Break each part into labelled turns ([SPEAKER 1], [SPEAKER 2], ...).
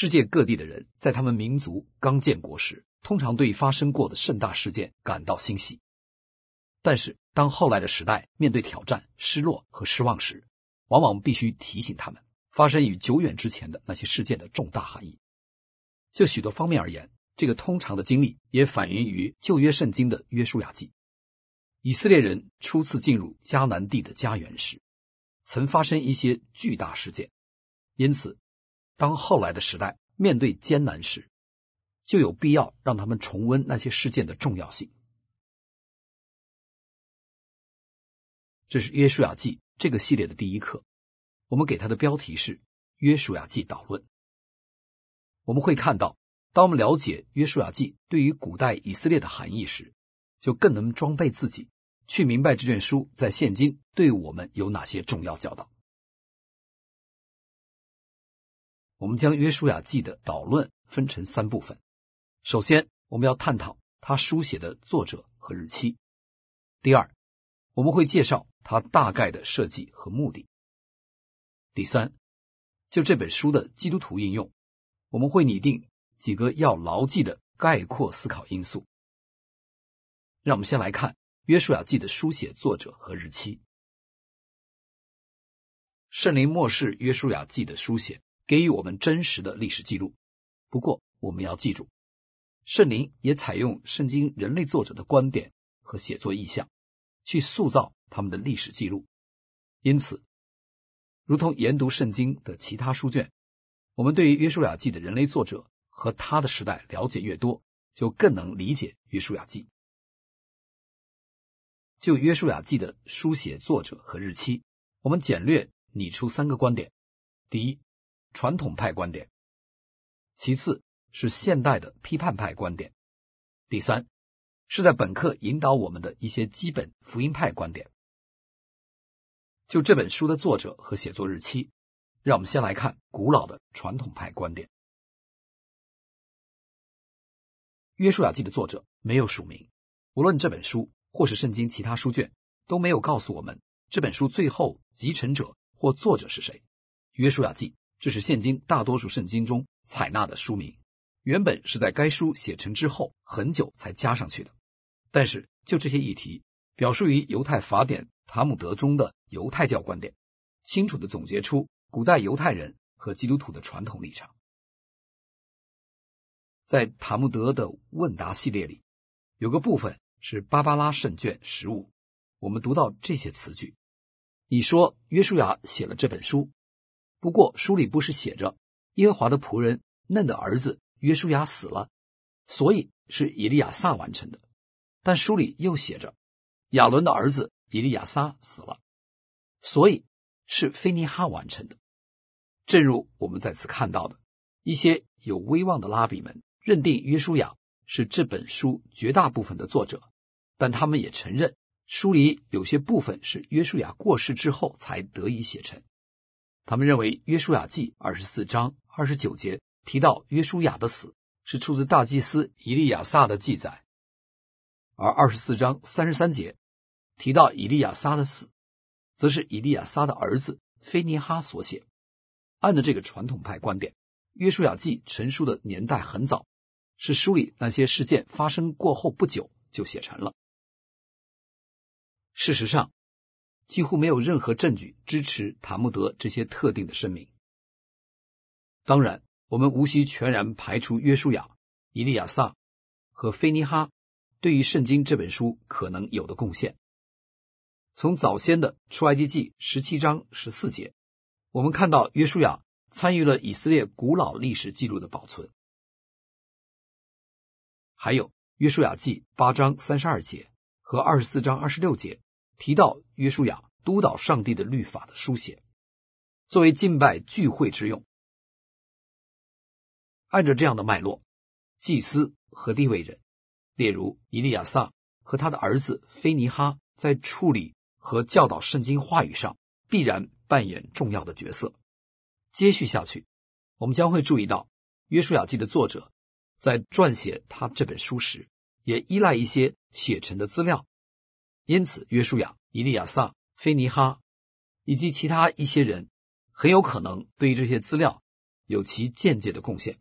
[SPEAKER 1] 世界各地的人在他们民族刚建国时，通常对发生过的盛大事件感到欣喜。但是当后来的时代面对挑战、失落和失望时，往往必须提醒他们发生于久远之前的那些事件的重大含义。就许多方面而言，这个通常的经历也反映于旧约圣经的约书亚记。以色列人初次进入迦南地的家园时，曾发生一些巨大事件，因此当后来的时代面对艰难时，就有必要让他们重温那些事件的重要性。这是约书亚记这个系列的第一课，我们给它的标题是约书亚记导论。我们会看到，当我们了解约书亚记对于古代以色列的含义时，就更能装备自己，去明白这卷书在现今对我们有哪些重要教导。我们将约书亚记的导论分成3部分。首先，我们要探讨他书写的作者和日期。第二，我们会介绍他大概的设计和目的。第三，就这本书的基督徒应用，我们会拟定几个要牢记的概括思考因素。让我们先来看约书亚记的书写作者和日期。圣灵默示约书亚记的书写，给予我们真实的历史记录。不过我们要记住，圣灵也采用圣经人类作者的观点和写作意向，去塑造他们的历史记录。因此，如同研读圣经的其他书卷，我们对于约书亚记的人类作者和他的时代了解越多，就更能理解约书亚记。就约书亚记的书写作者和日期，我们简略拟出3个观点。第一，传统派观点；其次是现代的批判派观点；第三，是在本课引导我们的一些基本福音派观点。就这本书的作者和写作日期，让我们先来看古老的传统派观点。约书亚记的作者没有署名，无论这本书或是圣经其他书卷都没有告诉我们这本书最后集成者或作者是谁。约书亚记这是现今大多数圣经中采纳的书名，原本是在该书写成之后很久才加上去的。但是就这些议题，表述于犹太法典塔木德中的犹太教观点，清楚地总结出古代犹太人和基督徒的传统立场。在塔木德的问答系列里，有个部分是芭芭拉圣卷15，我们读到这些词句：你说约书亚写了这本书，不过书里不是写着耶和华的仆人嫩的儿子约书亚死了，所以是以利亚撒完成的。但书里又写着亚伦的儿子以利亚撒死了，所以是非尼哈完成的。正如我们在此看到的，一些有威望的拉比们认定约书亚是这本书绝大部分的作者，但他们也承认书里有些部分是约书亚过世之后才得以写成。他们认为约书亚记24章29节提到约书亚的死是出自大祭司以利亚撒的记载，而24章33节提到以利亚撒的死，则是以利亚撒的儿子非尼哈所写。按照这个传统派观点，约书亚记成书的年代很早，是书里那些事件发生过后不久就写成了。事实上，几乎没有任何证据支持塔木德这些特定的声明。当然，我们无需全然排除约书亚、以利亚撒和非尼哈对于圣经这本书可能有的贡献。从早先的出埃及记17章14节，我们看到约书亚参与了以色列古老历史记录的保存。还有约书亚记8章32节和24章26节提到约书亚督导上帝的律法的书写，作为敬拜聚会之用。按照这样的脉络，祭司和利未人，例如以利亚撒和他的儿子非尼哈，在处理和教导圣经话语上必然扮演重要的角色。接续下去，我们将会注意到约书亚记的作者在撰写他这本书时，也依赖一些写成的资料，因此约书亚、以利亚撒、非尼哈以及其他一些人很有可能对于这些资料有其间接的贡献。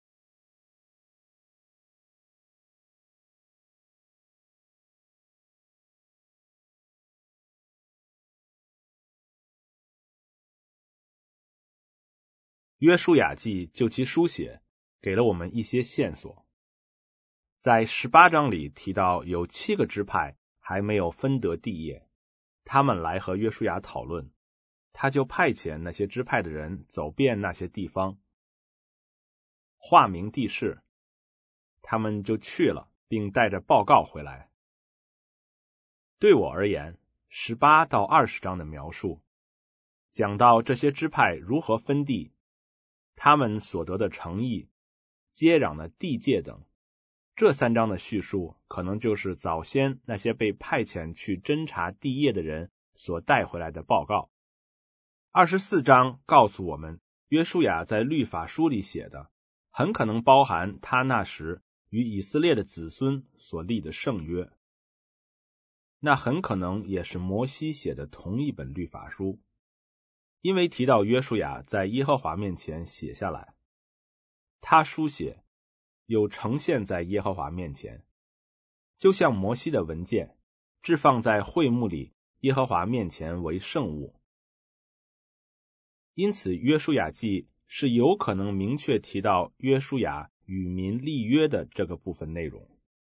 [SPEAKER 2] 约书亚记就其书写给了我们一些线索。在18章里提到有7个支派还没有分得地业，他们来和约书亚讨论，他就派遣那些支派的人走遍那些地方，划明地势，他们就去了，并带着报告回来。对我而言，18到20章的描述讲到这些支派如何分地，他们所得的城邑、接壤的地界等。这3章的叙述可能就是早先那些被派遣去侦察地业的人所带回来的报告。24章告诉我们，约书亚在律法书里写的很可能包含他那时与以色列的子孙所立的圣约，那很可能也是摩西写的同一本律法书，因为提到约书亚在耶和华面前写下来，他书写有呈现在耶和华面前，就像摩西的文件置放在会幕里耶和华面前为圣物。因此约书亚记是有可能明确提到约书亚与民立约的这个部分内容。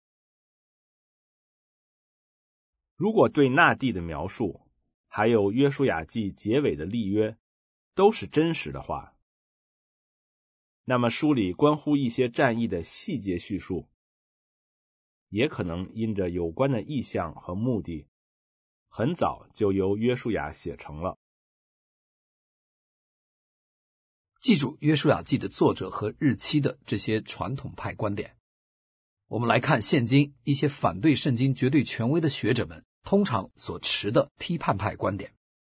[SPEAKER 2] 如果对那地的描述还有约书亚记结尾的立约都是真实的话，那么书里关乎一些战役的细节叙述也可能因着有关的意向和目的很早就由约书亚写成了。
[SPEAKER 1] 记住约书亚记的作者和日期的这些传统派观点，我们来看现今一些反对圣经绝对权威的学者们通常所持的批判派观点。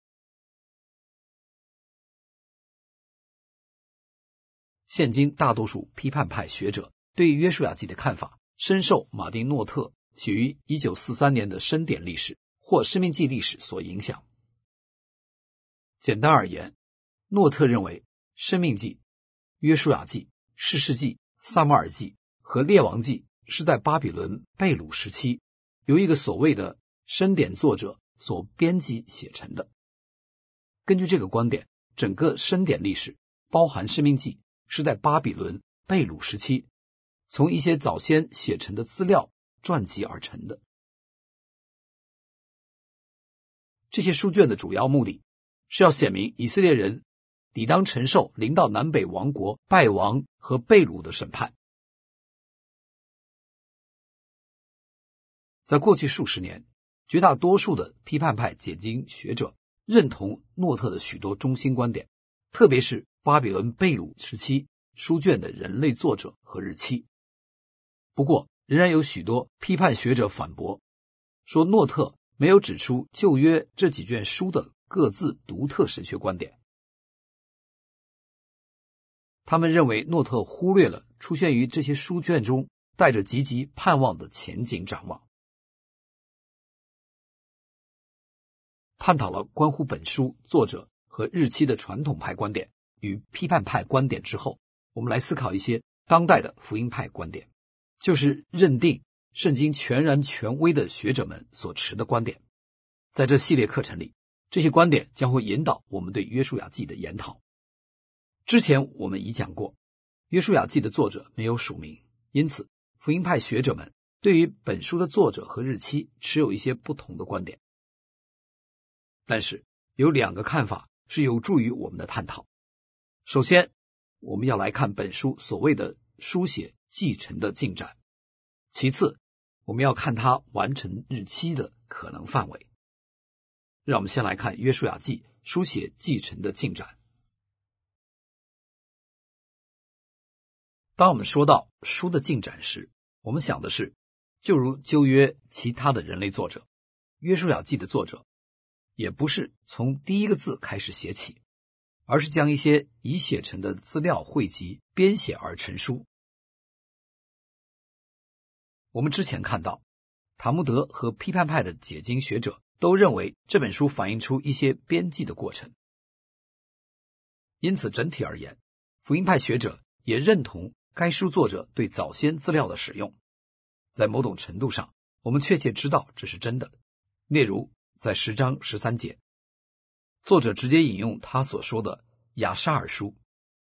[SPEAKER 1] 现今大多数批判派学者对约书亚记的看法深受马丁诺特写于1943年的申典历史或生命记历史所影响。简单而言，诺特认为生命记、约书亚记、士师记、撒母耳记和列王记是在巴比伦被掳时期由一个所谓的申典作者所编辑写成的。根据这个观点，整个申典历史包含生命记是在巴比伦被掳时期从一些早先写成的资料撰集而成的。这些书卷的主要目的是要显明以色列人理当承受临到南北王国败亡和被掳的审判。在过去数十年，绝大多数的批判派解经学者认同诺特的许多中心观点，特别是巴比伦被掳时期书卷的人类作者和日期。不过，仍然有许多批判学者反驳，说诺特没有指出旧约这几卷书的各自独特神学观点。他们认为诺特忽略了出现于这些书卷中带着积极盼望的前景展望。探讨了关乎本书作者和日期的传统派观点与批判派观点之后，我们来思考一些当代的福音派观点，就是认定圣经全然权威的学者们所持的观点。在这系列课程里，这些观点将会引导我们对约书亚记的研讨。之前我们已讲过，约书亚记的作者没有署名，因此福音派学者们对于本书的作者和日期持有一些不同的观点。但是有2个看法是有助于我们的探讨。首先，我们要来看本书所谓的书写继承的进展。其次，我们要看它完成日期的可能范围。让我们先来看约书亚记书写继承的进展。当我们说到书的进展时，我们想的是，就如旧约其他的人类作者，约书亚记的作者也不是从第一个字开始写起，而是将一些已写成的资料汇集编写而成书。我们之前看到，塔木德和批判派的解经学者都认为这本书反映出一些编辑的过程。因此整体而言， 福音派学者也认同该书作者对早先资料的使用，在某种程度上，我们确切知道这是真的。例如，在10章13节，作者直接引用他所说的亚沙尔书。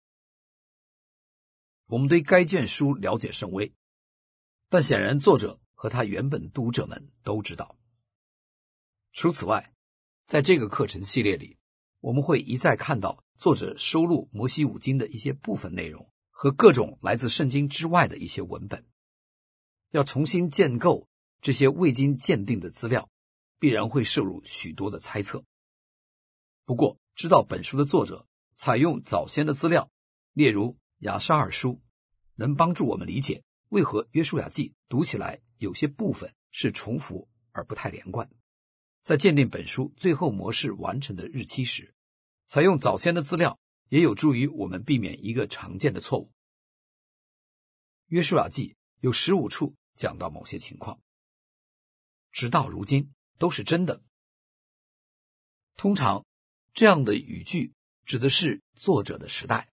[SPEAKER 1] 我们对该卷书了解甚微，但显然作者和他原本读者们都知道。除此外，在这个课程系列里，我们会一再看到作者收录摩西五经的一些部分内容和各种来自圣经之外的一些文本。要重新建构这些未经鉴定的资料，必然会摄入许多的猜测。不过，知道本书的作者采用早先的资料，例如亚沙尔书，能帮助我们理解为何约书亚记读起来有些部分是重复而不太连贯。在鉴定本书最后模式完成的日期时，采用早先的资料也有助于我们避免一个常见的错误。约书亚记有15处讲到某些情况，直到如今都是真的。通常这样的语句指的是作者的时代。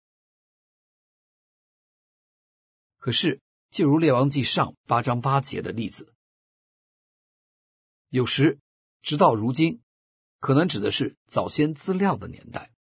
[SPEAKER 1] 可是就如列王记上8章8节的例子，有时直到如今可能指的是早先资料的年代。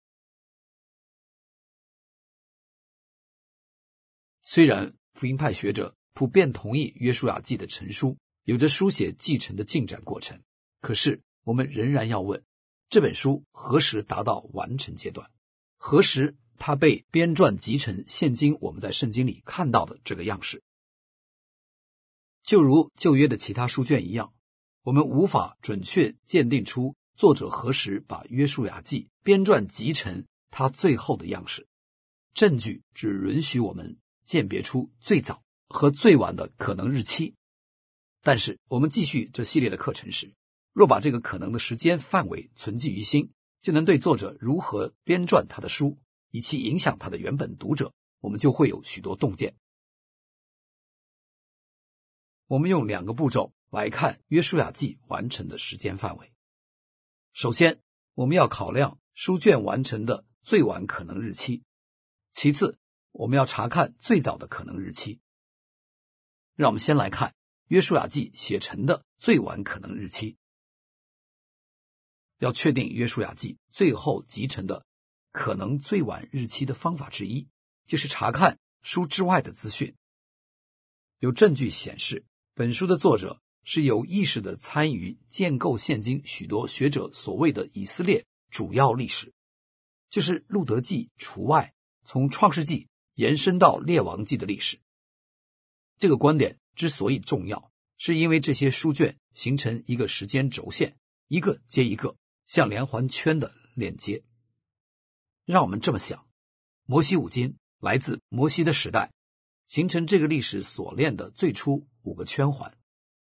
[SPEAKER 1] 虽然福音派学者普遍同意约书亚记的成书有着书写继承的进展过程，可是我们仍然要问，这本书何时达到完成阶段？何时它被编撰集成现今我们在圣经里看到的这个样式？就如旧约的其他书卷一样，我们无法准确鉴定出作者何时把约书亚记编撰集成它最后的样式。证据只允许我们鉴别出最早和最晚的可能日期。但是我们继续这系列的课程时，若把这个可能的时间范围存记于心，就能对作者如何编撰他的书，以其影响他的原本读者，我们就会有许多洞见。我们用2个步骤来看约书亚记完成的时间范围。首先，我们要考量书卷完成的最晚可能日期。其次，我们要查看最早的可能日期。让我们先来看约书亚记写成的最晚可能日期。要确定约书亚记最后集成的可能最晚日期的方法之一，就是查看书之外的资讯。有证据显示，本书的作者是有意识地参与建构现今许多学者所谓的以色列主要历史，就是路德记除外，从创世纪延伸到列王记的历史。这个观点之所以重要，是因为这些书卷形成一个时间轴线，一个接一个，像连环圈的链接。让我们这么想，摩西五经来自摩西的时代，形成这个历史锁链的最初5个圈环。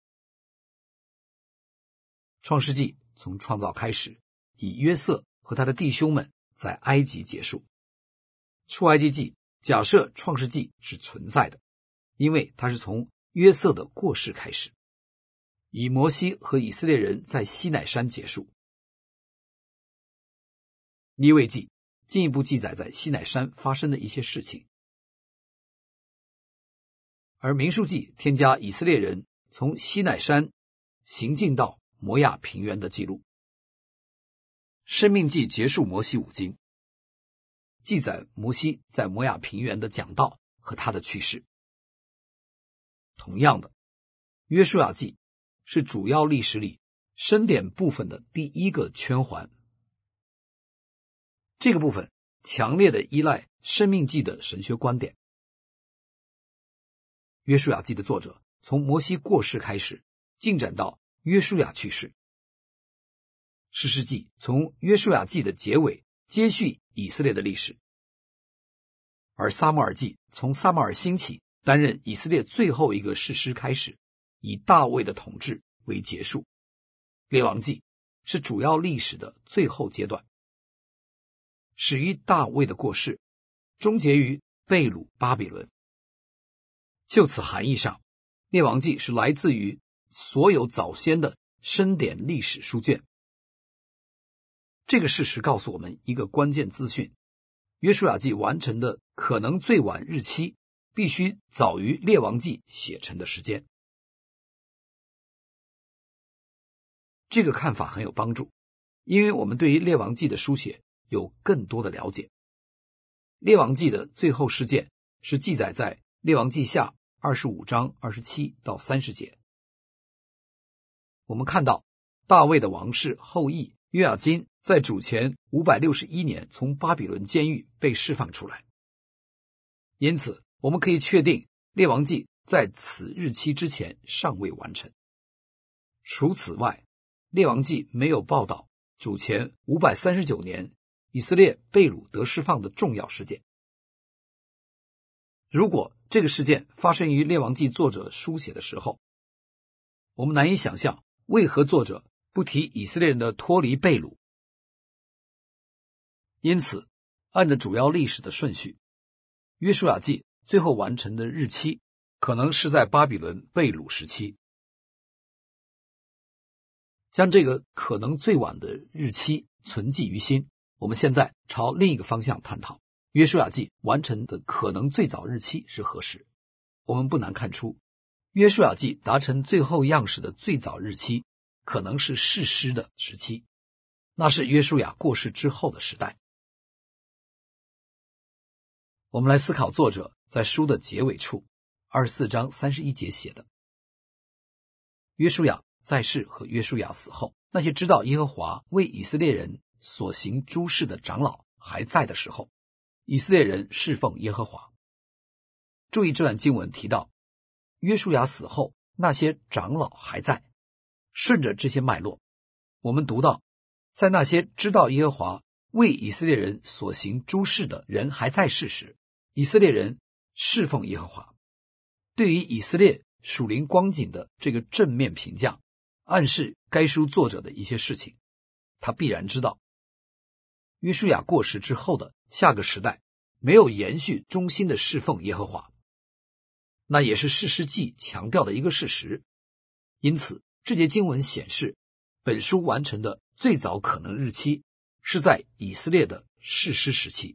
[SPEAKER 1] 创世纪从创造开始，以约瑟和他的弟兄们在埃及结束。出埃及记假设创世纪是存在的，因为它是从约瑟的过世开始，以摩西和以色列人在西乃山结束。利未记进一步记载在西乃山发生的一些事情，而民数记添加以色列人从西乃山行进到摩亚平原的记录。申命记结束摩西五经，记载摩西在摩亚平原的讲道和他的去世。同样的，约书亚记是主要历史里申典部分的第1个圈环。这个部分强烈的依赖申命记的神学观点。约书亚记的作者从摩西过世开始，进展到约书亚去世。士师记从约书亚记的结尾接续以色列的历史，而撒母耳记从撒母耳兴起担任以色列最后一个士师开始，以大卫的统治为结束。列王记是主要历史的最后阶段，始于大卫的过世，终结于被掳巴比伦。就此含义上，列王记是来自于所有早先的申典历史书卷。这个事实告诉我们一个关键资讯， 约书亚记完成的可能最晚日期必须早于列王记写成的时间。这个看法很有帮助，因为我们对于列王记的书写有更多的了解。列王记的最后事件是记载在列王记下25章27到30节。我们看到大卫的王室后裔约雅斤在主前561年从巴比伦监狱被释放出来，因此我们可以确定列王记在此日期之前尚未完成。除此外，列王记没有报道主前539年以色列被掳得释放的重要事件。如果这个事件发生于列王记作者书写的时候，我们难以想象为何作者不提以色列人的脱离被掳。因此，按照主要历史的顺序，约书亚记最后完成的日期可能是在巴比伦被掳时期。将这个可能最晚的日期存记于心，我们现在朝另一个方向探讨，约书亚记完成的可能最早日期是何时？我们不难看出，约书亚记达成最后样式的最早日期可能是士师的时期，那是约书亚过世之后的时代。我们来思考作者在书的结尾处24章31节写的：约书亚在世和约书亚死后，那些知道耶和华为以色列人所行诸事的长老还在的时候，以色列人侍奉耶和华。注意这段经文提到约书亚死后那些长老还在，顺着这些脉络，我们读到在那些知道耶和华为以色列人所行诸事的人还在世时，以色列人侍奉耶和华。对于以色列属灵光景的这个正面评价，暗示该书作者的一些事情。他必然知道约书亚过世之后的下个时代没有延续忠心的侍奉耶和华，那也是士师记强调的一个事实。因此这节经文显示本书完成的最早可能日期是在以色列的士师时期。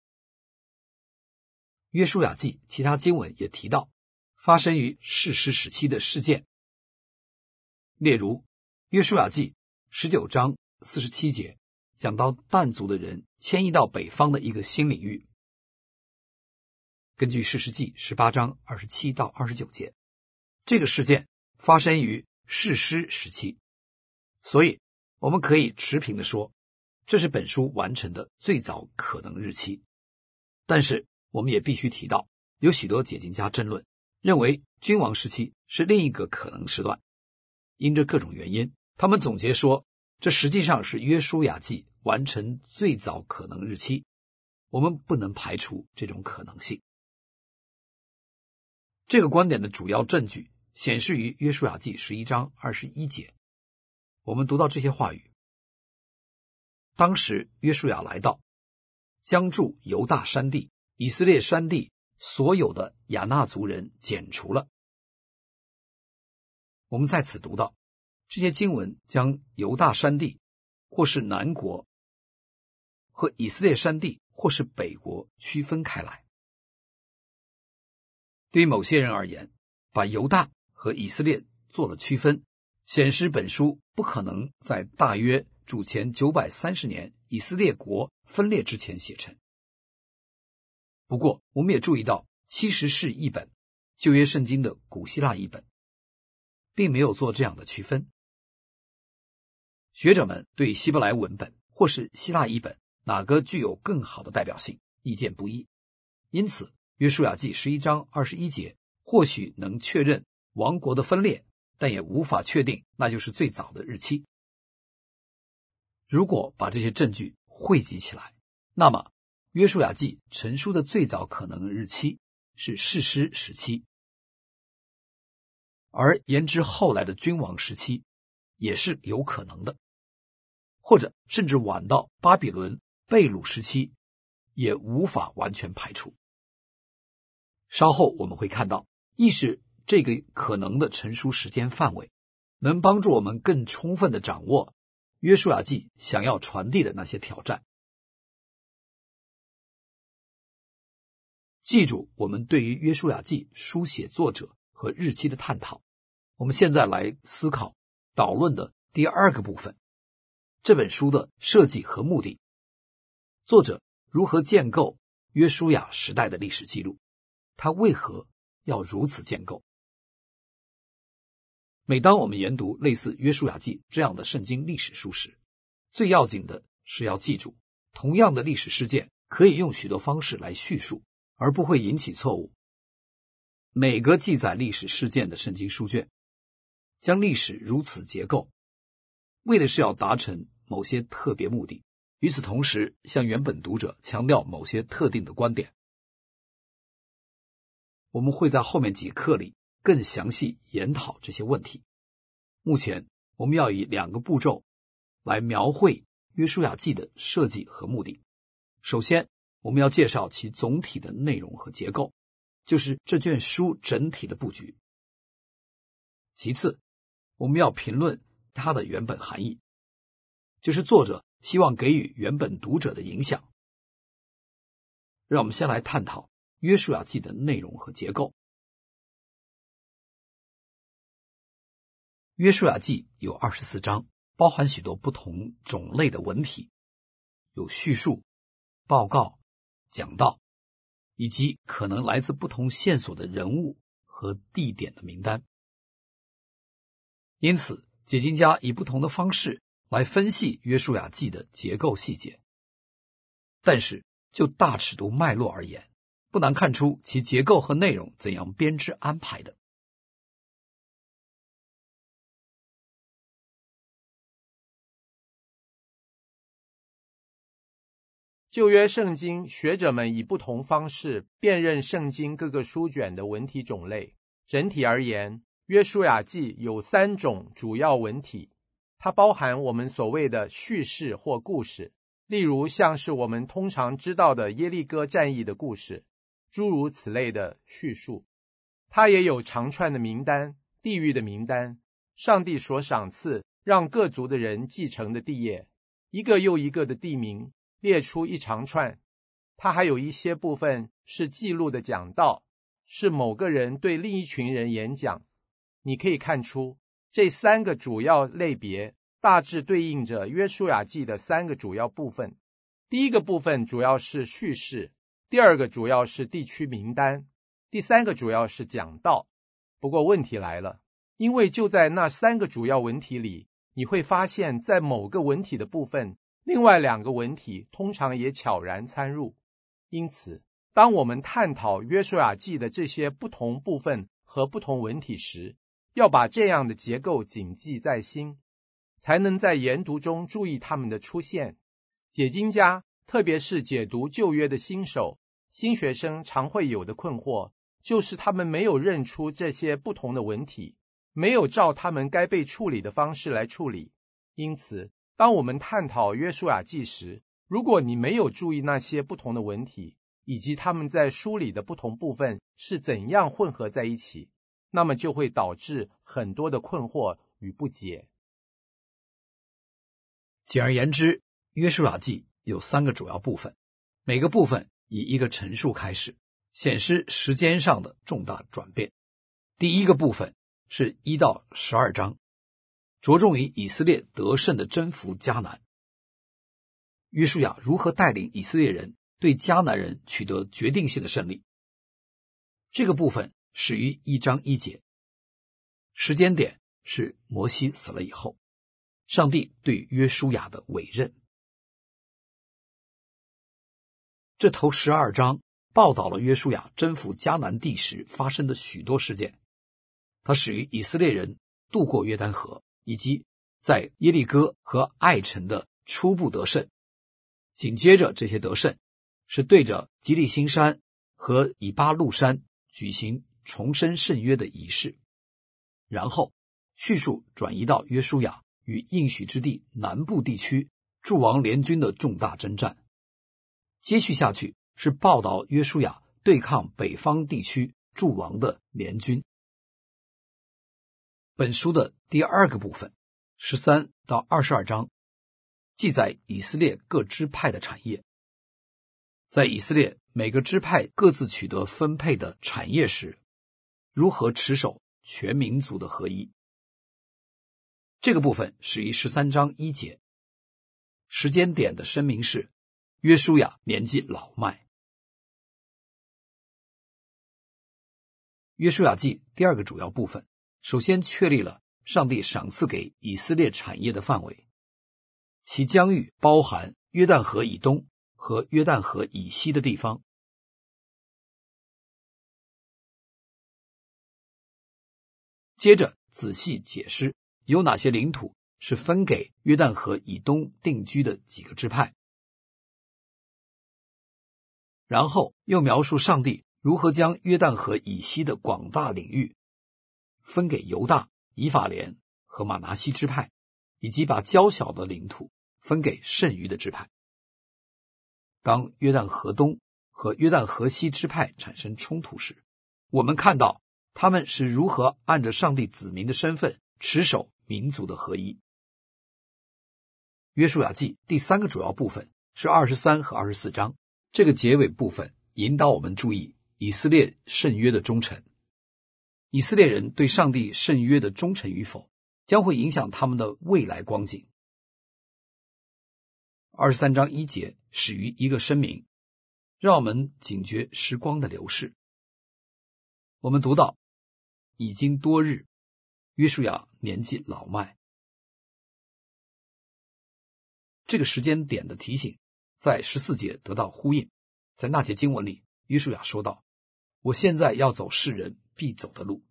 [SPEAKER 1] 约书亚记其他经文也提到发生于士师时期的事件，例如约书亚记19章47节讲到但族的人迁移到北方的一个新领域。根据士师记18章27到29节，这个事件发生于士师时期，所以我们可以持平地说，这是本书完成的最早可能日期。但是我们也必须提到，有许多解经家争论，认为君王时期是另一个可能时段。因着各种原因，他们总结说，这实际上是约书亚记完成最早可能日期。我们不能排除这种可能性。这个观点的主要证据显示于约书亚记11章21节。我们读到这些话语：当时约书亚来到，将住犹大山地、以色列山地所有的亚衲族人剪除了。我们在此读到这些经文将犹大山地或是南国和以色列山地或是北国区分开来。对于某些人而言，把犹大和以色列做了区分，显示本书不可能在大约主前930年以色列国分裂之前写成。不过我们也注意到70士译本旧约圣经的古希腊译本并没有做这样的区分。学者们对希伯来文本或是希腊译本哪个具有更好的代表性意见不一，因此约书亚记11章21节或许能确认王国的分裂，但也无法确定那就是最早的日期。如果把这些证据汇集起来，那么约书亚记成书的最早可能日期是士师时期，而延至后来的君王时期也是有可能的，或者甚至晚到巴比伦被掳时期也无法完全排除。稍后我们会看到，意识这个可能的成书时间范围，能帮助我们更充分地掌握约书亚记想要传递的那些挑战。 记住我们对于约书亚记书写作者和日期的探讨。我们现在来思考导论的第二个部分，这本书的设计和目的。作者如何建构约书亚时代的历史记录，他为何要如此建构？每当我们研读类似约书亚记这样的圣经历史书时，最要紧的是要记住，同样的历史事件可以用许多方式来叙述，而不会引起错误。每个记载历史事件的圣经书卷将历史如此结构，为的是要达成某些特别目的，与此同时向原本读者强调某些特定的观点。我们会在后面几课里更详细研讨这些问题。目前我们要以2个步骤来描绘约书亚记的设计和目的。首先，我们要介绍其总体的内容和结构，就是这卷书整体的布局。其次，我们要评论它的原本含义，就是作者希望给予原本读者的影响。让我们先来探讨约书亚记的内容和结构。约书亚记有24章，包含许多不同种类的文体，有叙述、报告、讲道，以及可能来自不同线索的人物和地点的名单。因此，解经家以不同的方式来分析约书亚记的结构细节。但是，就大尺度脉络而言，不难看出其结构和内容怎样编织安排的。
[SPEAKER 3] 旧约圣经学者们以不同方式辨认圣经各个书卷的文体种类。整体而言，约书亚记有3种主要文体，它包含我们所谓的叙事或故事，例如像是我们通常知道的耶利哥战役的故事，诸如此类的叙述。它也有长串的名单、地域的名单，上帝所赏赐让各族的人继承的地业，一个又一个的地名列出一长串。它还有一些部分是记录的讲道，是某个人对另一群人演讲。你可以看出，这3个主要类别大致对应着约书亚记的3个主要部分。第一个部分主要是叙事，第二个主要是地区名单，第3个主要是讲道。不过问题来了，因为就在那3个主要文体里，你会发现在某个文体的部分，另外2个文体通常也悄然参入。因此，当我们探讨约书亚记的这些不同部分和不同文体时，要把这样的结构谨记在心，才能在研读中注意它们的出现。解经家，特别是解读旧约的新手、新学生常会有的困惑，就是他们没有认出这些不同的文体，没有照他们该被处理的方式来处理。因此，当我们探讨约书亚记时，如果你没有注意那些不同的文体，以及他们在书里的不同部分是怎样混合在一起，那么就会导致很多的困惑与不解。
[SPEAKER 1] 简而言之，约书亚记有3个主要部分，每个部分以一个陈述开始，显示时间上的重大转变。第一个部分是1到12章，着重于以色列得胜的征服迦南。约书亚如何带领以色列人对迦南人取得决定性的胜利。这个部分始于1章1节，时间点是摩西死了以后，上帝对约书亚的委任。这头12章报道了约书亚征服迦南地时发生的许多事件，它始于以色列人渡过约旦河，以及在耶利哥和爱城的初步得胜。紧接着这些得胜是对着基利心山和以巴路山举行重申圣约的仪式，然后叙述转移到约书亚与应许之地南部地区诸王联军的重大征战。接续下去是报道约书亚对抗北方地区诸王的联军。本书的第2个部分13到22章记载以色列各支派的产业。在以色列每个支派各自取得分配的产业时，如何持守全民族的合一。这个部分始于13章1节，时间点的声明是约书亚年纪老迈。约书亚记第二个主要部分，首先确立了上帝赏赐给以色列产业的范围，其疆域包含约旦河以东和约旦河以西的地方。接着仔细解释有哪些领土是分给约旦河以东定居的几个支派，然后又描述上帝如何将约旦河以西的广大领域分给犹大、以法莲和玛拿西支派，以及把较小的领土分给剩余的支派。当约旦河东和约旦河西支派产生冲突时，我们看到他们是如何按着上帝子民的身份持守民族的合一。约书亚记第三个主要部分是23和24章，这个结尾部分引导我们注意以色列圣约的忠诚。以色列人对上帝圣约的忠诚与否，将会影响他们的未来光景。23章1节始于一个声明，让我们警觉时光的流逝。我们读到已经多日，约书亚年纪老迈。这个时间点的提醒在14节得到呼应。在那节经文里，约书亚说道，我现在要走世人必走的路。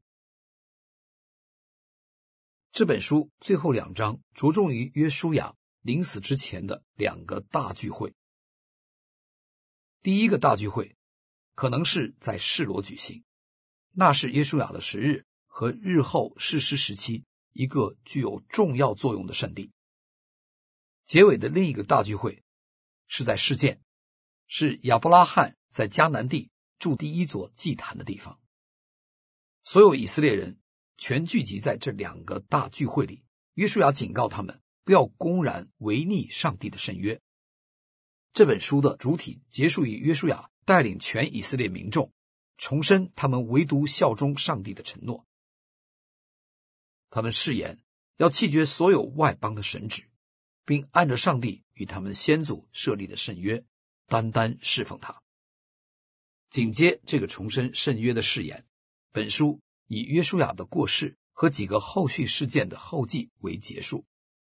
[SPEAKER 1] 这本书最后2章着重于约书亚临死之前的2个大聚会。第一个大聚会可能是在示罗举行，那是约书亚的时日和日后士师时期一个具有重要作用的圣地。结尾的另一个大聚会是在示剑，是亚伯拉罕在迦南地筑第一座祭坛的地方。所有以色列人全聚集在这2个大聚会里，约书亚警告他们不要公然违逆上帝的圣约。这本书的主体结束于约书亚带领全以色列民众重申他们唯独效忠上帝的承诺。他们誓言要弃绝所有外邦的神旨，并按着上帝与他们先祖设立的圣约，单单侍奉他。紧接这个重申圣约的誓言，本书以约书亚的过世和几个后续事件的后记为结束。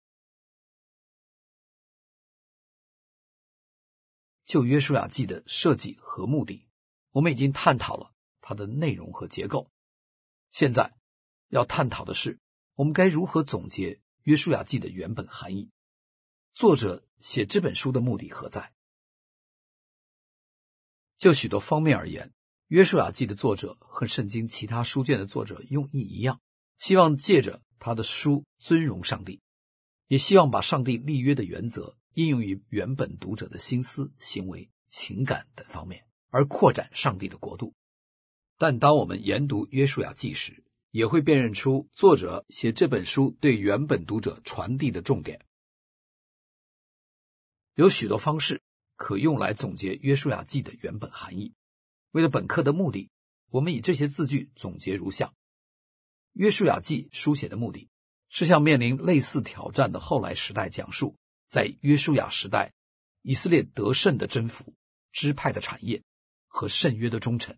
[SPEAKER 1] 就约书亚记的设计和目的，我们已经探讨了它的内容和结构。现在要探讨的是，我们该如何总结约书亚记的原本含义。作者写这本书的目的何在？就许多方面而言，约书亚记的作者和圣经其他书卷的作者用意一样，希望借着他的书尊荣上帝，也希望把上帝立约的原则应用于原本读者的心思、行为、情感等方面，而扩展上帝的国度。但当我们研读约书亚记时，也会辨认出作者写这本书对原本读者传递的重点。有许多方式可用来总结约书亚记的原本含义。为了本课的目的，我们以这些字句总结如下：约书亚记书写的目的是向面临类似挑战的后来时代讲述在约书亚时代以色列得胜的征服、支派的产业和圣约的忠诚。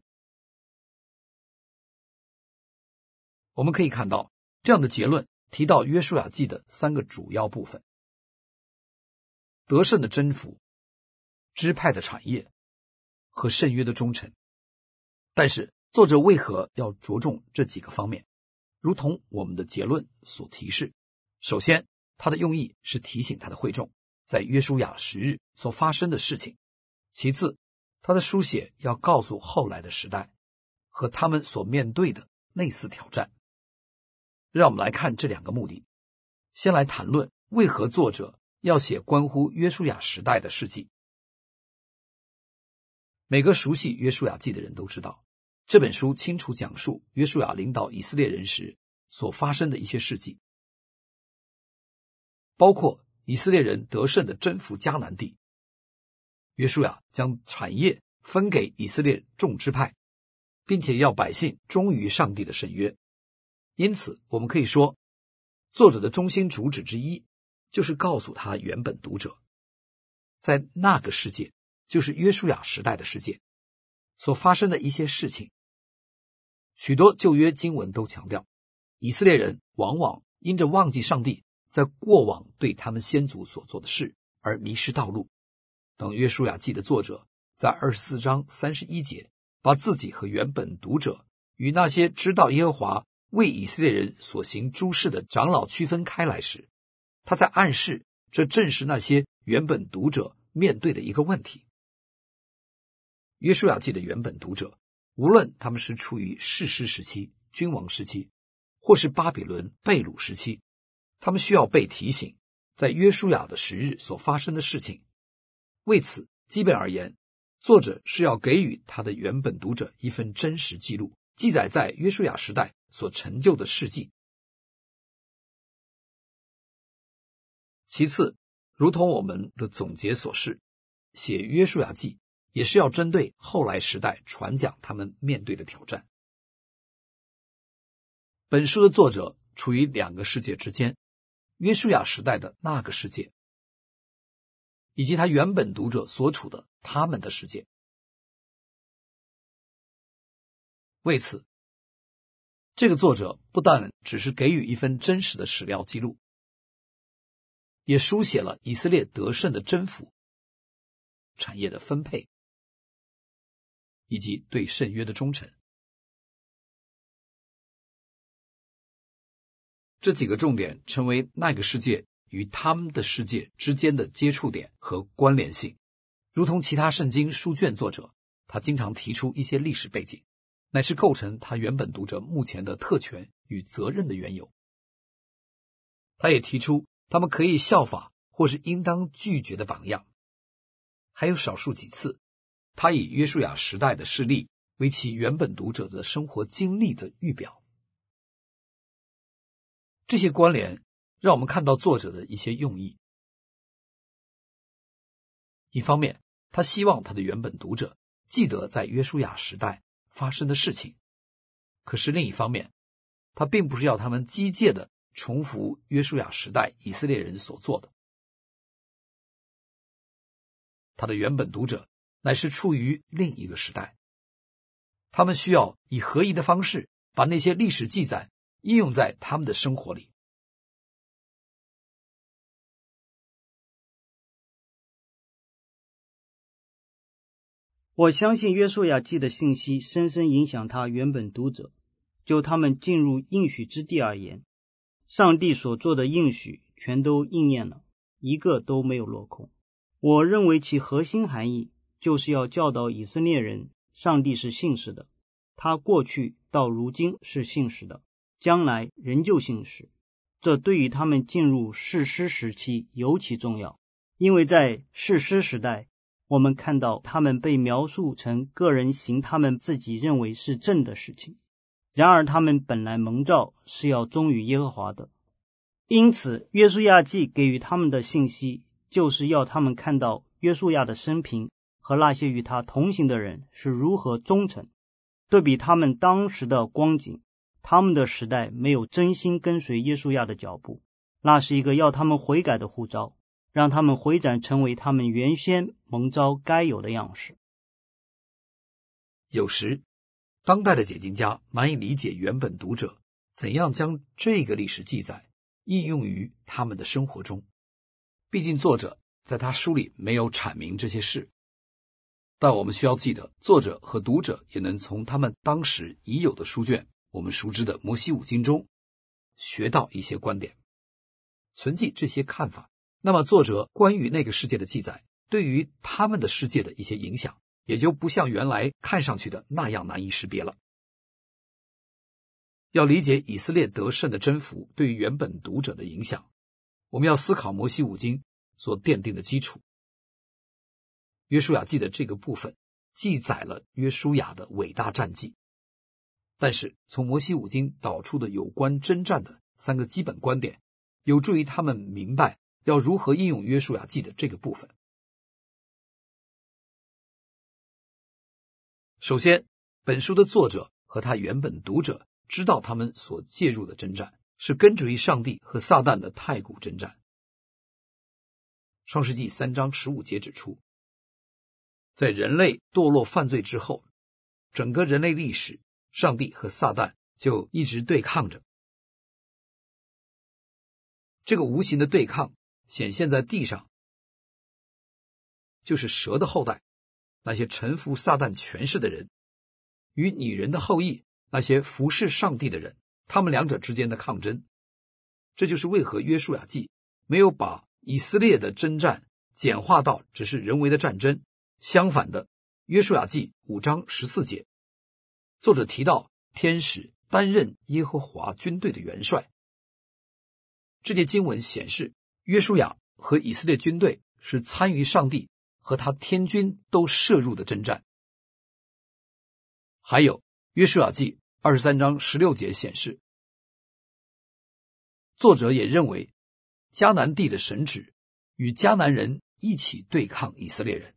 [SPEAKER 1] 我们可以看到，这样的结论提到约书亚记的3个主要部分：得胜的征服、支派的产业和圣约的忠诚。但是作者为何要着重这几个方面？如同我们的结论所提示，首先他的用意是提醒他的会众在约书亚时日所发生的事情。其次，他的书写要告诉后来的时代和他们所面对的类似挑战。让我们来看这2个目的。先来谈论为何作者要写关乎约书亚时代的事迹。每个熟悉约书亚记的人都知道，这本书清楚讲述约书亚领导以色列人时所发生的一些事迹，包括以色列人得胜的征服迦南地，约书亚将产业分给以色列众支派，并且要百姓忠于上帝的圣约。因此我们可以说，作者的中心主旨之一就是告诉他原本读者，在那个世界，就是约书亚时代的世界所发生的一些事情。许多旧约经文都强调，以色列人往往因着忘记上帝在过往对他们先祖所做的事而迷失道路。等约书亚记的作者在24章31节把自己和原本读者与那些知道耶和华为以色列人所行诸事的长老区分开来时，他在暗示这正是那些原本读者面对的一个问题。约书亚记的原本读者，无论他们是处于士师时期、君王时期，或是巴比伦被掳时期，他们需要被提醒在约书亚的时日所发生的事情。为此，基本而言，作者是要给予他的原本读者一份真实记录，记载在约书亚时代所成就的事迹。其次，如同我们的总结所示，写约书亚记也是要针对后来时代传讲他们面对的挑战。本书的作者处于两个世界之间，约书亚时代的那个世界，以及他原本读者所处的他们的世界。为此，这个作者不但只是给予一份真实的史料记录，也书写了以色列得胜的征服、产业的分配，以及对圣约的忠诚。这几个重点成为那个世界与他们的世界之间的接触点和关联性。如同其他圣经书卷作者，他经常提出一些历史背景，乃是构成他原本读者目前的特权与责任的缘由。他也提出他们可以效法或是应当拒绝的榜样。还有少数几次，他以约书亚时代的事例为其原本读者的生活经历的预表。这些关联让我们看到作者的一些用意。一方面，他希望他的原本读者记得在约书亚时代发生的事情，可是另一方面，他并不是要他们机械地重复约书亚时代以色列人所做的。他的原本读者乃是处于另一个时代，他们需要以合宜的方式把那些历史记载应用在他们的生活里。
[SPEAKER 4] 我相信约书亚记的信息深深影响他原本读者。就他们进入应许之地而言，上帝所做的应许全都应验了，一个都没有落空。我认为其核心含义就是要教导以色列人，上帝是信实的，他过去到如今是信实的，将来仍旧信实。这对于他们进入士师时期尤其重要，因为在士师时代，我们看到他们被描述成个人行他们自己认为是正的事情，然而他们本来蒙召是要忠于耶和华的。因此约书亚记给予他们的信息，就是要他们看到约书亚的生平和那些与他同行的人是如何忠诚。对比他们当时的光景，他们的时代没有真心跟随约书亚的脚步，那是一个要他们悔改的呼召，让他们回转成为他们原先蒙召该有的样式。
[SPEAKER 1] 有时当代的解经家难以理解原本读者怎样将这个历史记载应用于他们的生活中，毕竟作者在他书里没有阐明这些事。但我们需要记得，作者和读者也能从他们当时已有的书卷，我们熟知的摩西五经中学到一些观点，存记这些看法。那么作者关于那个世界的记载对于他们的世界的一些影响，也就不像原来看上去的那样难以识别了。要理解以色列得胜的征服对于原本读者的影响，我们要思考摩西五经所奠定的基础。约书亚记的这个部分记载了约书亚的伟大战绩，但是从摩西五经导出的有关征战的三个基本观点，有助于他们明白要如何应用约书亚记的这个部分。 首先，本书的作者和他原本读者知道他们所介入的征战是根植于上帝和撒旦的太古征战。创世纪3章15节指出，在人类堕落犯罪之后，整个人类历史，上帝和撒旦就一直对抗着。这个无形的对抗显现在地上，就是蛇的后代，那些臣服撒旦权势的人，与女人的后裔，那些服侍上帝的人，他们两者之间的抗争。这就是为何约书亚记没有把以色列的征战简化到只是人为的战争。相反的，约书亚记5章14节，作者提到天使担任耶和华军队的元帅。这节经文显示，约书亚和以色列军队是参与上帝和他天军都涉入的征战。还有约书亚记23章16节显示，作者也认为迦南地的神旨与迦南人一起对抗以色列人。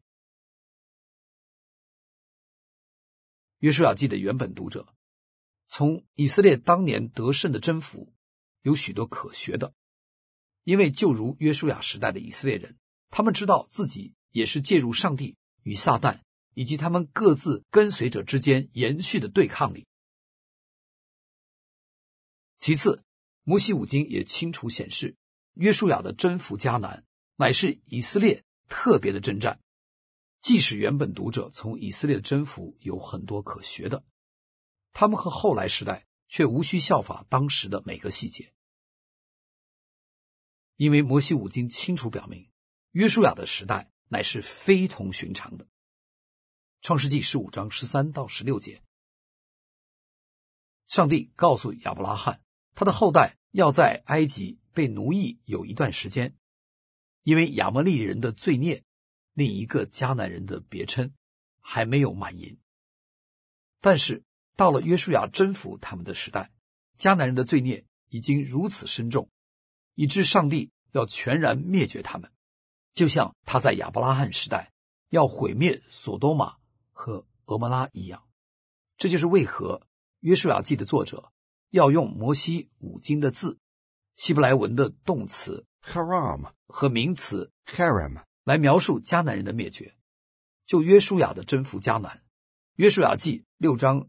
[SPEAKER 1] 约书亚记的原本读者从以色列当年得胜的征服有许多可学的，因为就如约书亚时代的以色列人，他们知道自己也是介入上帝与撒旦以及他们各自跟随者之间延续的对抗里。其次，摩西五经也清楚显示，约书亚的征服迦南乃是以色列特别的征战。即使原本读者从以色列的征服有很多可学的，他们和后来时代却无需效法当时的每个细节，因为摩西五经清楚表明，约书亚的时代乃是非同寻常的。创世纪15章13到16节，上帝告诉亚伯拉罕，他的后代要在埃及被奴役有一段时间，因为亚摩利人的罪孽，另一个迦南人的别称，还没有满盈。但是到了约书亚征服他们的时代，迦南人的罪孽已经如此深重，以致上帝要全然灭绝他们，就像他在亚伯拉罕时代要毁灭索多玛和俄摩拉一样。这就是为何约书亚记的作者要用摩西五经的字，希伯来文的动词
[SPEAKER 5] haram
[SPEAKER 1] 和名词
[SPEAKER 5] harem
[SPEAKER 1] 来描述迦南人的灭绝。就约书亚的征服迦南，约书亚记6章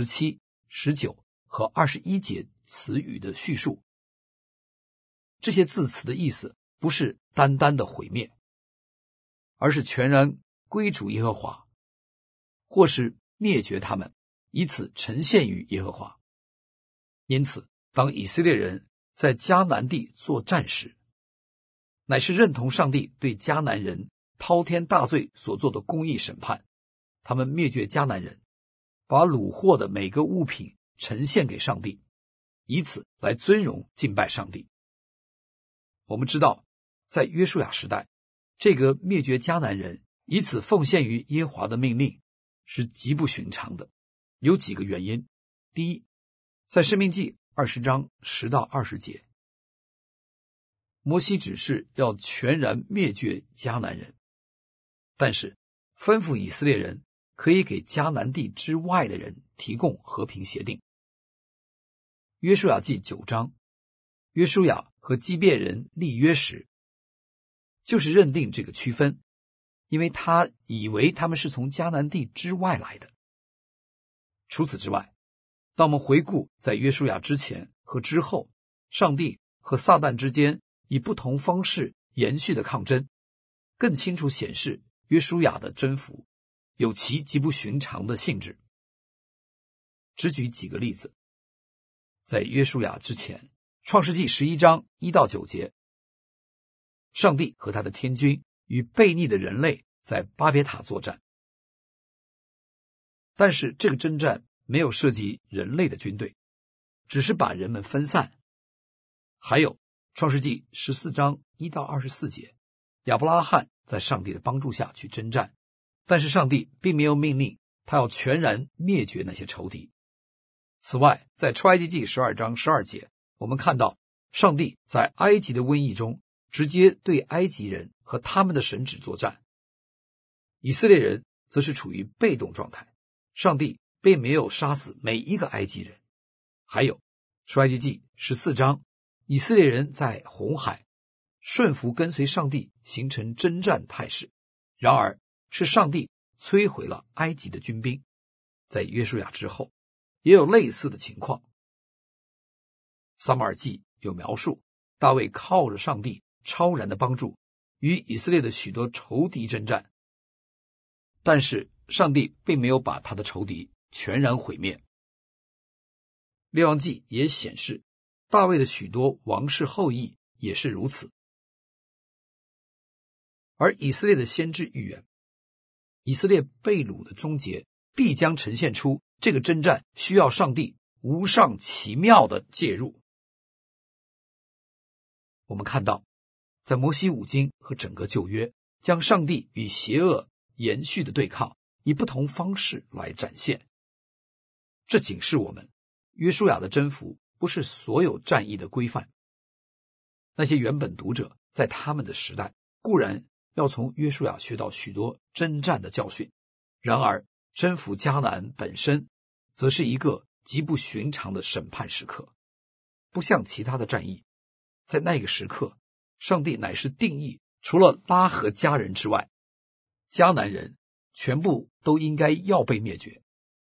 [SPEAKER 1] 17、19和21节词语的叙述，这些字词的意思不是单单的毁灭，而是全然归主耶和华，或是灭绝他们，以此呈现于耶和华。因此，当以色列人在迦南地作战时，乃是认同上帝对迦南人滔天大罪所做的公义审判，他们灭绝迦南人，把掳获的每个物品呈现给上帝，以此来尊荣敬拜上帝。我们知道，在约书亚时代，这个灭绝迦南人以此奉献于耶和华的命令是极不寻常的，有几个原因。第一，在申命记20章10到20节，摩西指示要全然灭绝迦南人，但是吩咐以色列人可以给迦南地之外的人提供和平协定。约书亚记9章，约书亚和基遍人立约时，就是认定这个区分，因为他以为他们是从迦南地之外来的。除此之外，当我们回顾在约书亚之前和之后，上帝和撒旦之间以不同方式延续的抗争，更清楚显示约书亚的征服有其极不寻常的性质。只举几个例子，在约书亚之前，创世纪11章1到9节，上帝和他的天军与悖逆的人类在巴别塔作战，但是这个征战没有涉及人类的军队，只是把人们分散。还有创世纪14章1到24节，亚伯拉罕在上帝的帮助下去征战，但是上帝并没有命令他要全然灭绝那些仇敌。此外，在出埃及记12章12节，我们看到上帝在埃及的瘟疫中直接对埃及人和他们的神旨作战，以色列人则是处于被动状态， 上帝并没有杀死每一个埃及人。还有出埃及记14章，以色列人在红海顺服跟随上帝，形成征战态势。然而是上帝摧毁了埃及的军兵。在约书亚之后也有类似的情况。撒母耳记有描述大卫靠着上帝超然的帮助，与以色列的许多仇敌征战，但是上帝并没有把他的仇敌全然毁灭。列王记也显示大卫的许多王室后裔也是如此。而以色列的先知预言，以色列被掳的终结必将呈现出这个征战需要上帝无上奇妙的介入。我们看到在摩西五经和整个旧约，将上帝与邪恶延续的对抗以不同方式来展现。这警示我们，约书亚的征服不是所有战役的规范。那些原本读者在他们的时代固然要从约书亚学到许多征战的教训，然而征服迦南本身则是一个极不寻常的审判时刻。不像其他的战役，在那个时刻上帝乃是定义除了拉合家人之外，迦南人全部都应该要被灭绝。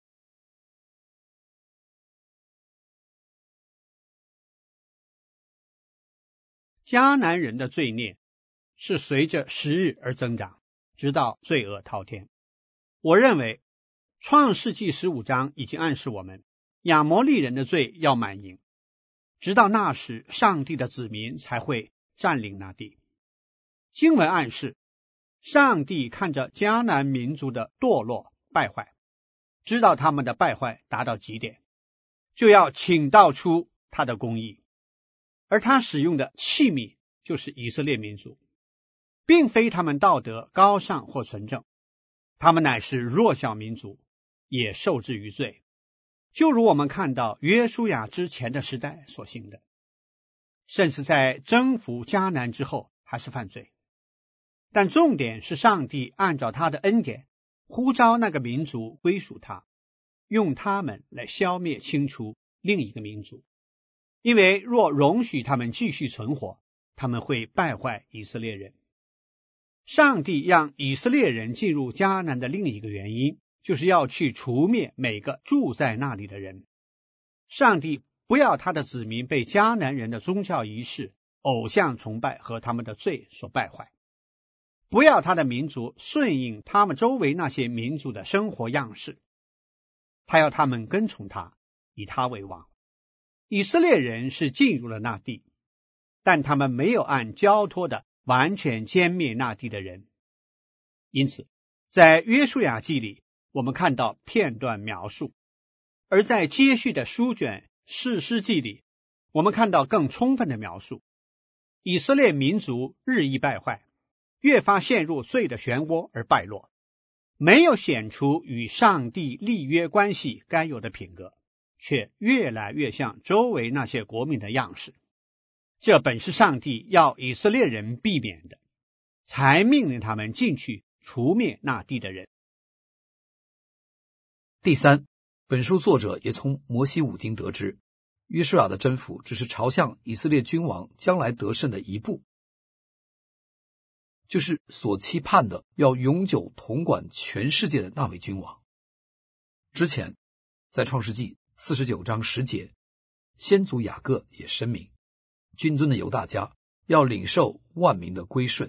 [SPEAKER 5] 迦南人的罪孽是随着时日而增长，直到罪恶滔天。我认为创世纪15章已经暗示我们，亚摩利人的罪要满盈，直到那时上帝的子民才会占领那地。经文暗示上帝看着迦南民族的堕落败坏，知道他们的败坏达到极点，就要倾倒出他的公义。而他使用的器皿就是以色列民族，并非他们道德高尚或纯正，他们乃是弱小民族，也受制于罪，就如我们看到约书亚之前的时代所行的，甚至在征服迦南之后还是犯罪。但重点是上帝按照他的恩典呼召那个民族归属他，用他们来消灭清除另一个民族。因为若容许他们继续存活，他们会败坏以色列人。上帝让以色列人进入迦南的另一个原因，就是要去除灭每个住在那里的人。上帝不要他的子民被迦南人的宗教仪式、偶像崇拜和他们的罪所败坏，不要他的民族顺应他们周围那些民族的生活样式，他要他们跟从他，以他为王。以色列人是进入了那地，但他们没有按交托的完全歼灭那地的人。因此在约书亚记里我们看到片段描述，而在接续的书卷士师记里我们看到更充分的描述。以色列民族日益败坏，越发陷入罪的漩涡而败落，没有显出与上帝立约关系该有的品格，却越来越像周围那些国民的样式。这本是上帝要以色列人避免的，才命令他们进去除灭那地的人。
[SPEAKER 1] 第三，本书作者也从摩西五经得知，约书亚的征服只是朝向以色列君王将来得胜的一步，就是所期盼的要永久统管全世界的那位君王。之前在创世纪49章10节，先祖雅各也声明，君尊的犹大家要领受万民的归顺。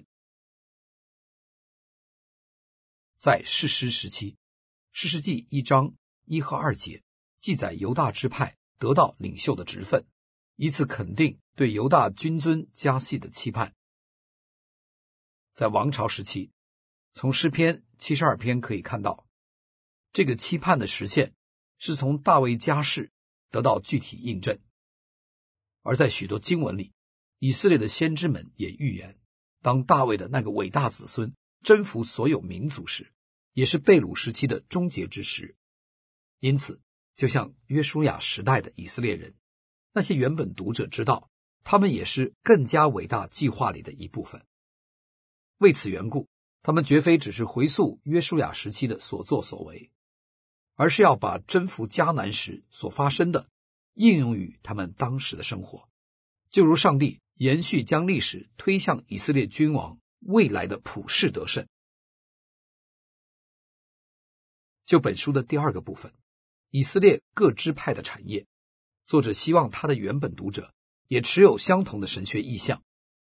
[SPEAKER 1] 在士师时期，士师记1章1和2节记载犹大支派得到领袖的职分，以此肯定对犹大君尊家系的期盼。在王朝时期，从诗篇72篇可以看到，这个期盼的实现是从大卫家世得到具体印证。而在许多经文里，以色列的先知们也预言，当大卫的那个伟大子孙征服所有民族时，也是被掳时期的终结之时。因此就像约书亚时代的以色列人，那些原本读者知道，他们也是更加伟大计划里的一部分。为此缘故，他们绝非只是回溯约书亚时期的所作所为， 而是要把征服迦南时所发生的应用于他们当时的生活，就如上帝延续将历史推向以色列君王未来的普世得胜。就本书的第二个部分，以色列各支派的产业，作者希望他的原本读者也持有相同的神学意向。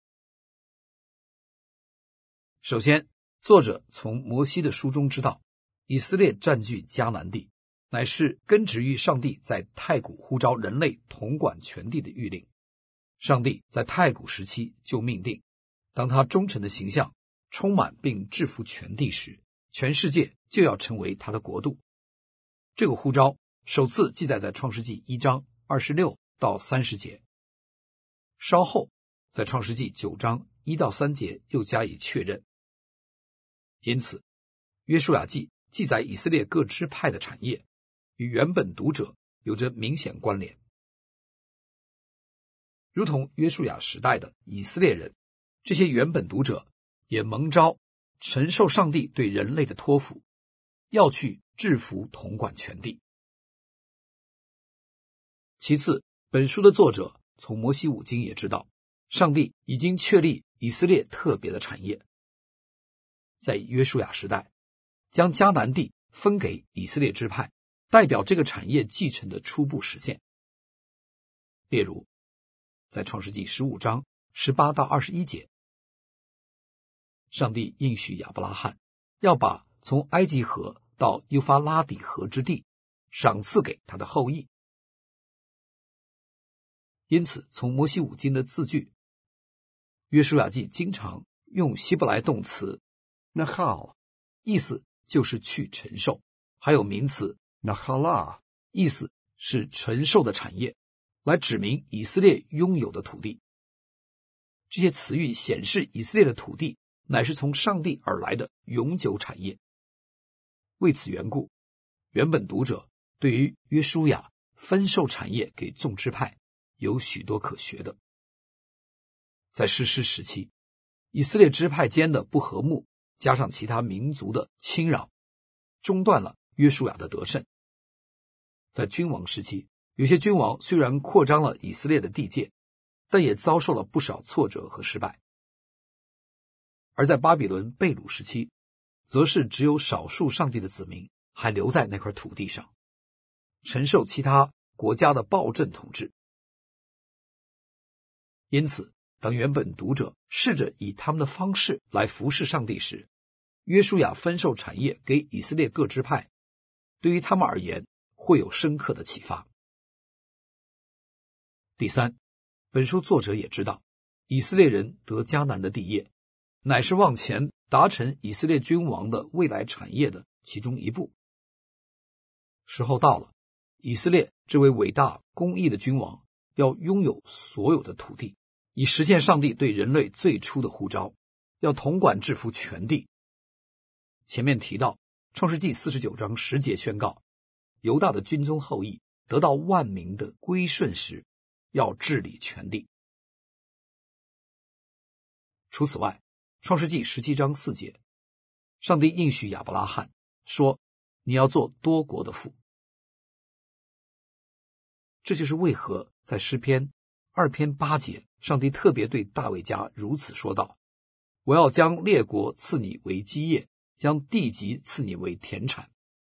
[SPEAKER 1] 首先，作者从摩西的书中知道，以色列占据迦南地，乃是根植于上帝在太古呼召人类统管全地的谕令。上帝在太古时期就命定，当他忠诚的形象充满并制服全地时，全世界就要成为他的国度。这个呼召首次记载在创世纪1章26到30节，稍后在创世纪9章1到3节又加以确认。因此，约书亚记记载以色列各支派的产业，与原本读者有着明显关联。如同约书亚时代的以色列人，这些原本读者也蒙召承受上帝对人类的托付，要去制服统管全地。其次，本书的作者从摩西五经也知道，上帝已经确立以色列特别的产业。在约书亚时代，将迦南地分给以色列支派，代表这个产业继承的初步实现。例如，在创世纪15章18到21节，上帝应许亚伯拉罕要把从埃及河到幼发拉底河之地赏赐给他的后裔。因此，从摩西五经的字句，约书亚记经常用希伯来动词
[SPEAKER 6] Nachal，
[SPEAKER 1] 意思就是去承受，还有名词
[SPEAKER 6] Nachala，
[SPEAKER 1] 意思是承受的产业，来指明以色列拥有的土地。这些词语显示以色列的土地乃是从上帝而来的永久产业。为此缘故，原本读者对于约书亚分授产业给众支派有许多可学的。在士师时期，以色列支派间的不和睦，加上其他民族的侵扰，中断了约书亚的得胜。在君王时期，有些君王虽然扩张了以色列的地界，但也遭受了不少挫折和失败。而在巴比伦被掳时期，则是只有少数上帝的子民还留在那块土地上，承受其他国家的暴政统治。因此，当原本读者试着以他们的方式来服侍上帝时，约书亚分授产业给以色列各支派，对于他们而言会有深刻的启发。第三，本书作者也知道，以色列人得迦南的地业，乃是往前达成以色列君王的未来产业的其中一步。时候到了，以色列这位伟大公义的君王要拥有所有的土地，以实现上帝对人类最初的呼召，要统管制服全地。前面提到创世纪49章10节宣告，犹大的君宗后裔得到万民的归顺时，要治理全地。除此外，创世纪17章4节，上帝应许亚伯拉罕说，你要做多国的父。这就是为何在诗篇2篇8节，上帝特别对大卫家如此说道，我要将列国赐你为基业，将地级赐你为田产。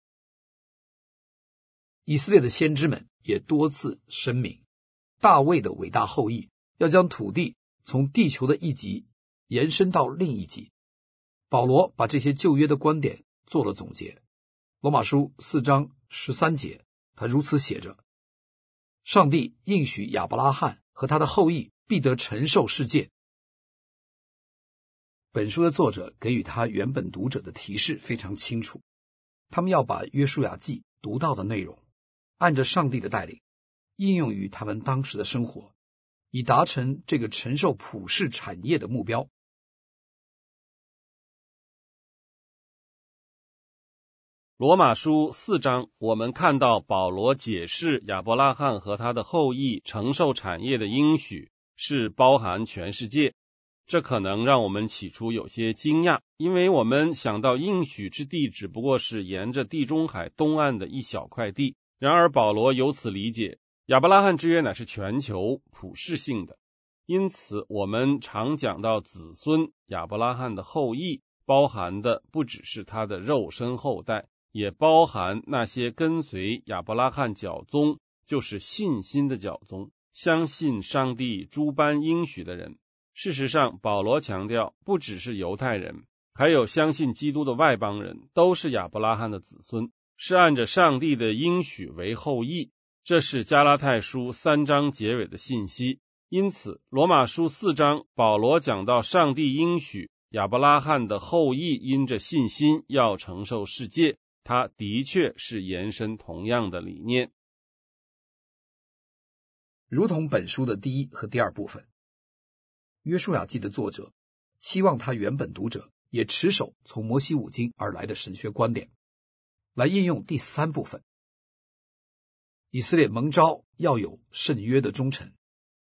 [SPEAKER 1] 以色列的先知们也多次声明，大卫的伟大后裔要将土地从地球的一极延伸到另一极。保罗把这些旧约的观点做了总结。罗马书4章13节，他如此写着，上帝应许亚伯拉罕和他的后裔必得承受世界。本书的作者给予他原本读者的提示非常清楚，他们要把约书亚记读到的内容，按着上帝的带领，应用于他们当时的生活，以达成这个承受普世产业的目标。
[SPEAKER 7] 罗马书4章，我们看到保罗解释亚伯拉罕和他的后裔承受产业的应许是包含全世界， 这可能让我们起初有些惊讶，因为我们想到应许之地只不过是沿着地中海东岸的一小块地。然而保罗由此理解，亚伯拉罕之约乃是全球普世性的，因此我们常讲到子孙，亚伯拉罕的后裔，包含的不只是他的肉身后代，也包含那些跟随亚伯拉罕脚踪，就是信心的脚踪，相信上帝诸般应许的人。事实上，保罗强调，不只是犹太人，还有相信基督的外邦人，都是亚伯拉罕的子孙，是按着上帝的应许为后裔。这是加拉太书3章结尾的信息。因此，罗马书4章，保罗讲到上帝应许亚伯拉罕的后裔因着信心要承受世界，他的确是延伸同样的理念。
[SPEAKER 1] 如同本书的第一和第二部分，约书亚记的作者期望他原本读者也持守从摩西五经而来的神学观点，来应用第三部分，以色列蒙召要有圣约的忠诚。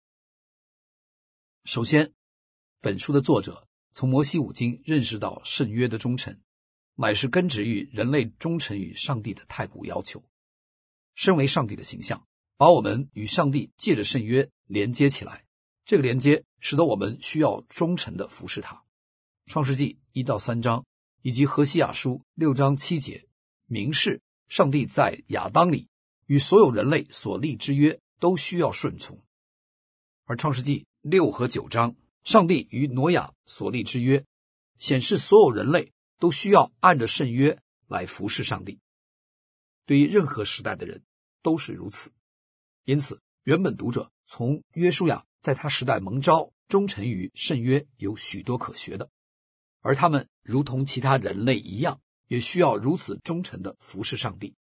[SPEAKER 1] 首先，本书的作者从摩西五经认识到圣约的忠诚乃是根植于人类忠诚于上帝的太古要求。身为上帝的形象，把我们与上帝借着圣约连接起来，这个连接使得我们需要忠诚的服侍他。创世纪1到3章以及何西阿书6章7节明示上帝在亚当里与所有人类所立之约都需要顺从，而创世纪6和9章上帝与挪亚所立之约显示所有人类都需要按着圣约来服侍上帝，对于任何时代的人都是如此。因此原本读者从约书亚在他时代蒙召忠诚于圣约有许多可学的，而他们如同其他人类一样，也需要如此忠诚的服侍上帝。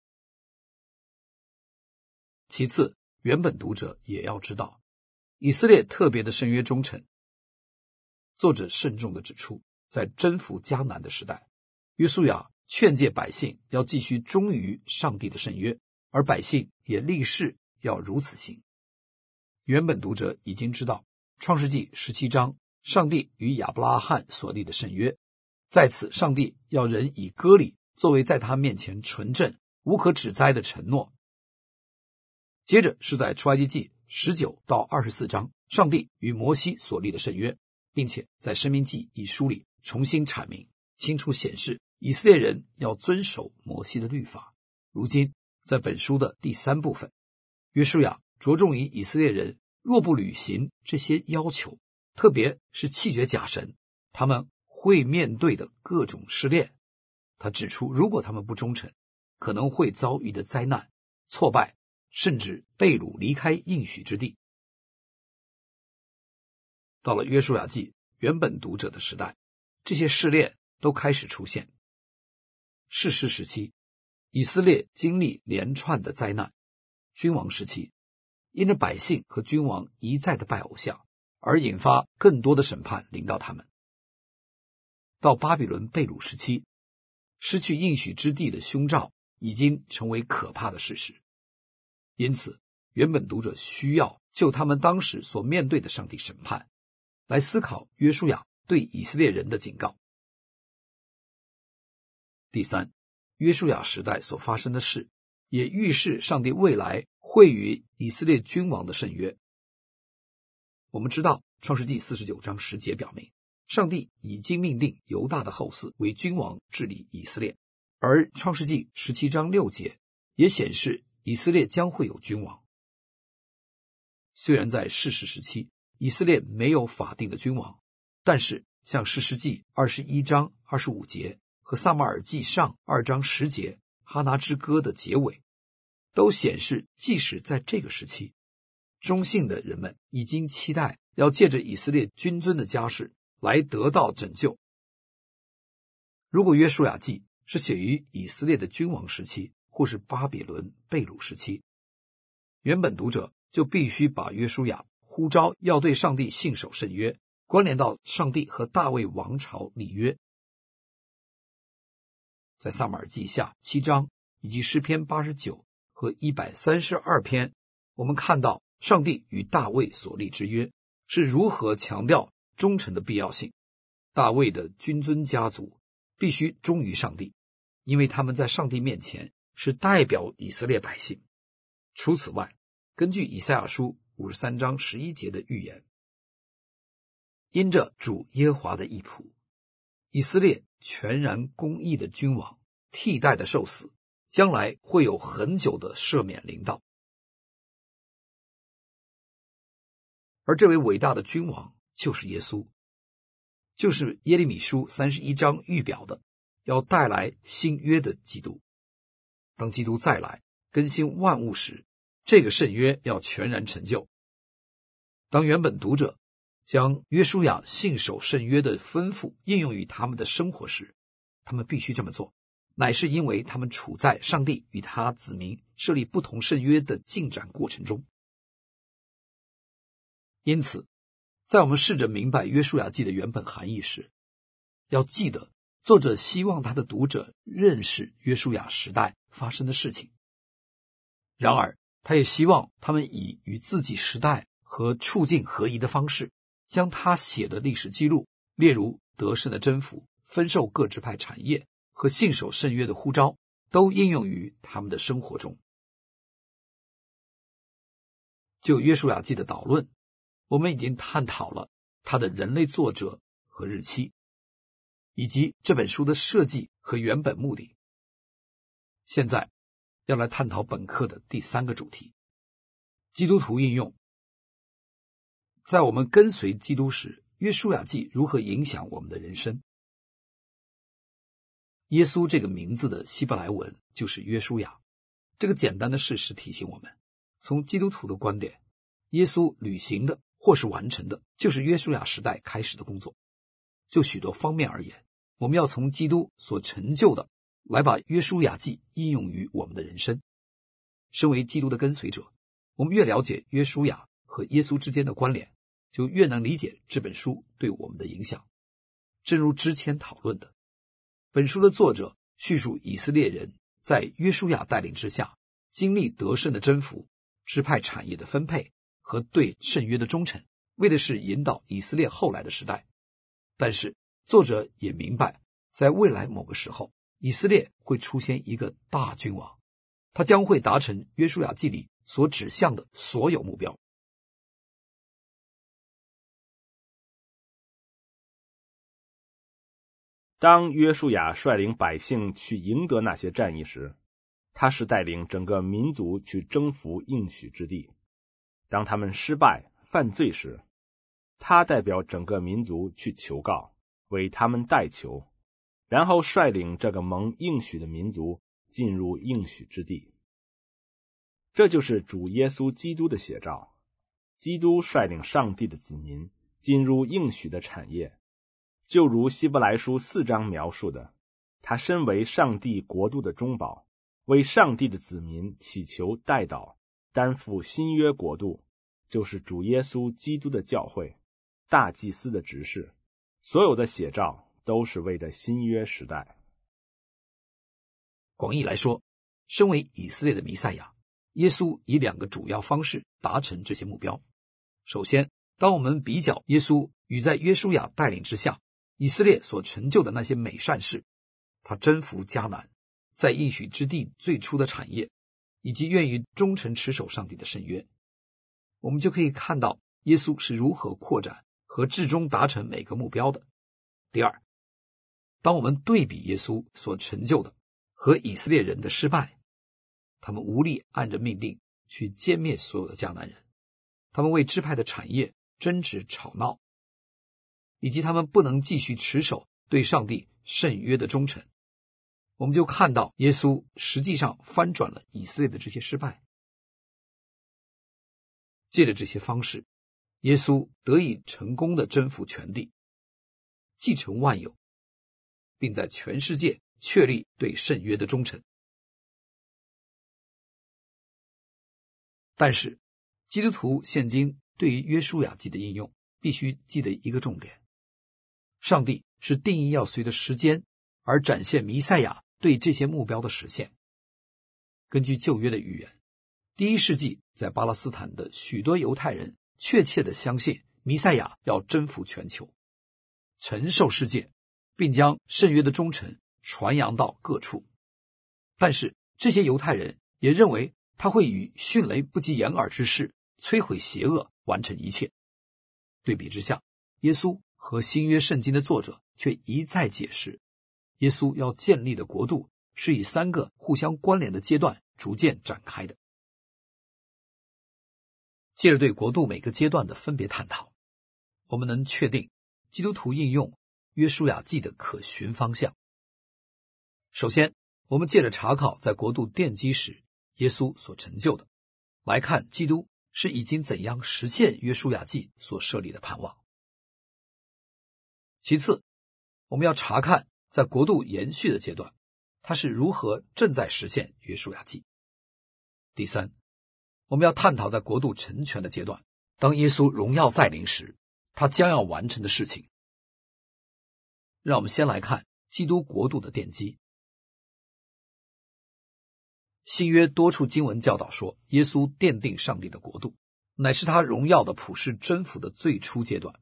[SPEAKER 1] 其次，原本读者也要知道以色列特别的圣约忠诚。作者慎重地指出，在征服迦南的时代，约书亚劝诫百姓要继续忠于上帝的圣约，而百姓也立誓要如此行。原本读者已经知道创世纪17章上帝与亚伯拉罕所立的圣约，在此上帝要人以割礼作为在他面前纯正无可指摘的承诺。接着是在出埃及记19到24章上帝与摩西所立的圣约，并且在申命记一书里重新阐明，清楚显示以色列人要遵守摩西的律法。如今在本书的第三部分，约书亚着重于以色列人若不履行这些要求，特别是弃绝假神，他们会面对的各种试炼。他指出，如果他们不忠诚，可能会遭遇的灾难、挫败，甚至被掳离开应许之地。到了约书亚记原本读者的时代，这些试炼都开始出现。士师时期，以色列经历连串的灾难；君王时期，因着百姓和君王一再的拜偶像，而引发更多的审判临到他们。到巴比伦被掳时期，失去应许之地的凶兆已经成为可怕的事实。因此，原本读者需要就他们当时所面对的上帝审判，来思考约书亚对以色列人的警告。第三，约书亚时代所发生的事，也预示上帝未来会与以色列君王的圣约。我们知道创世纪49章10节表明，上帝已经命定犹大的后嗣为君王治理以色列，而创世纪17章6节也显示以色列将会有君王。虽然在士师时期以色列没有法定的君王，但是像士师记21章25节和撒母耳记上2章10节哈拿之歌的结尾，都显示即使在这个时期，忠信的人们已经期待要借着以色列君尊的家世来得到拯救。如果约书亚记是写于以色列的君王时期或是巴比伦被掳时期，原本读者就必须把约书亚呼召要对上帝信守圣约关联到上帝和大卫王朝立约。在撒母耳记下7章以及诗篇89和132篇，我们看到上帝与大卫所立之约是如何强调忠诚的必要性。大卫的君尊家族必须忠于上帝，因为他们在上帝面前是代表以色列百姓。除此外，根据以赛亚书53章11节的预言，因着主耶和华的义仆，以色列全然公义的君王替代的受死，将来会有很久的赦免临到。而这位伟大的君王就是耶稣，就是耶利米书31章预表的要带来新约的基督。当基督再来更新万物时，这个圣约要全然成就。当原本读者将约书亚信守圣约的吩咐应用于他们的生活时，他们必须这么做，乃是因为他们处在上帝与他子民设立不同圣约的进展过程中。因此，在我们试着明白约书亚记的原本含义时，要记得作者希望他的读者认识约书亚时代发生的事情，然而他也希望他们以与自己时代和处境合宜的方式，将他写的历史记录，例如得胜的征服、分授各支派产业和信守圣约的呼召，都应用于他们的生活中。就约书亚记的导论，我们已经探讨了他的人类作者和日期，以及这本书的设计和原本目的。现在要来探讨本课的第3个主题：基督徒应用。在我们跟随基督时，约书亚记如何影响我们的人生？耶稣这个名字的希伯来文就是约书亚。这个简单的事实提醒我们，从基督徒的观点，耶稣履行的或是完成的就是约书亚时代开始的工作。就许多方面而言，我们要从基督所成就的来把约书亚记应用于我们的人生。身为基督的跟随者，我们越了解约书亚和耶稣之间的关联，就越能理解这本书对我们的影响。正如之前讨论的，本书的作者叙述以色列人在约书亚带领之下经历得胜的征服、支派产业的分配和对圣约的忠诚，为的是引导以色列后来的时代。但是作者也明白，在未来某个时候，以色列会出现一个大君王，他将会达成约书亚记里所指向的所有目标。
[SPEAKER 2] 当约书亚率领百姓去赢得那些战役时，他是带领整个民族去征服应许之地。当他们失败犯罪时，他代表整个民族去求告，为他们代求，然后率领这个蒙应许的民族进入应许之地。这就是主耶稣基督的写照。基督率领上帝的子民进入应许的产业，就如希伯来书4章描述的，他身为上帝国度的中保，为上帝的子民祈求代祷，担负新约国度，就是主耶稣基督的教会，大祭司的职事。所有的写照都是为了新约时代。
[SPEAKER 1] 广义来说，身为以色列的弥赛亚，耶稣以2个主要方式达成这些目标。首先，当我们比较耶稣与在约书亚带领之下以色列所成就的那些美善事，他征服迦南，在应许之地最初的产业，以及愿意忠诚持守上帝的圣约，我们就可以看到耶稣是如何扩展和至终达成每个目标的。第二，当我们对比耶稣所成就的和以色列人的失败，他们无力按着命定去歼灭所有的迦南人，他们为支派的产业争执吵闹，以及他们不能继续持守对上帝圣约的忠诚，我们就看到耶稣实际上翻转了以色列的这些失败。借着这些方式，耶稣得以成功的征服全地，继承万有，并在全世界确立对圣约的忠诚。但是基督徒现今对于约书亚记的应用，必须记得一个重点：上帝是定义要随着时间而展现弥赛亚对这些目标的实现。根据旧约的预言，第1世纪在巴勒斯坦的许多犹太人确切的相信弥赛亚要征服全球，承受世界，并将圣约的忠诚传扬到各处。但是这些犹太人也认为他会以迅雷不及掩耳之势摧毁邪恶，完成一切。对比之下，耶稣和新约圣经的作者却一再解释，耶稣要建立的国度是以3个互相关联的阶段逐渐展开的。借着对国度每个阶段的分别探讨，我们能确定基督徒应用约书亚记的可循方向。首先，我们借着查考在国度奠基时耶稣所成就的，来看基督是已经怎样实现约书亚记所设立的盼望。其次，我们要查看在国度延续的阶段，它是如何正在实现约书亚记。第三，我们要探讨在国度成全的阶段，当耶稣荣耀再临时，他将要完成的事情。让我们先来看基督国度的奠基。新约多处经文教导说，耶稣奠定上帝的国度，乃是他荣耀的普世征服的最初阶段。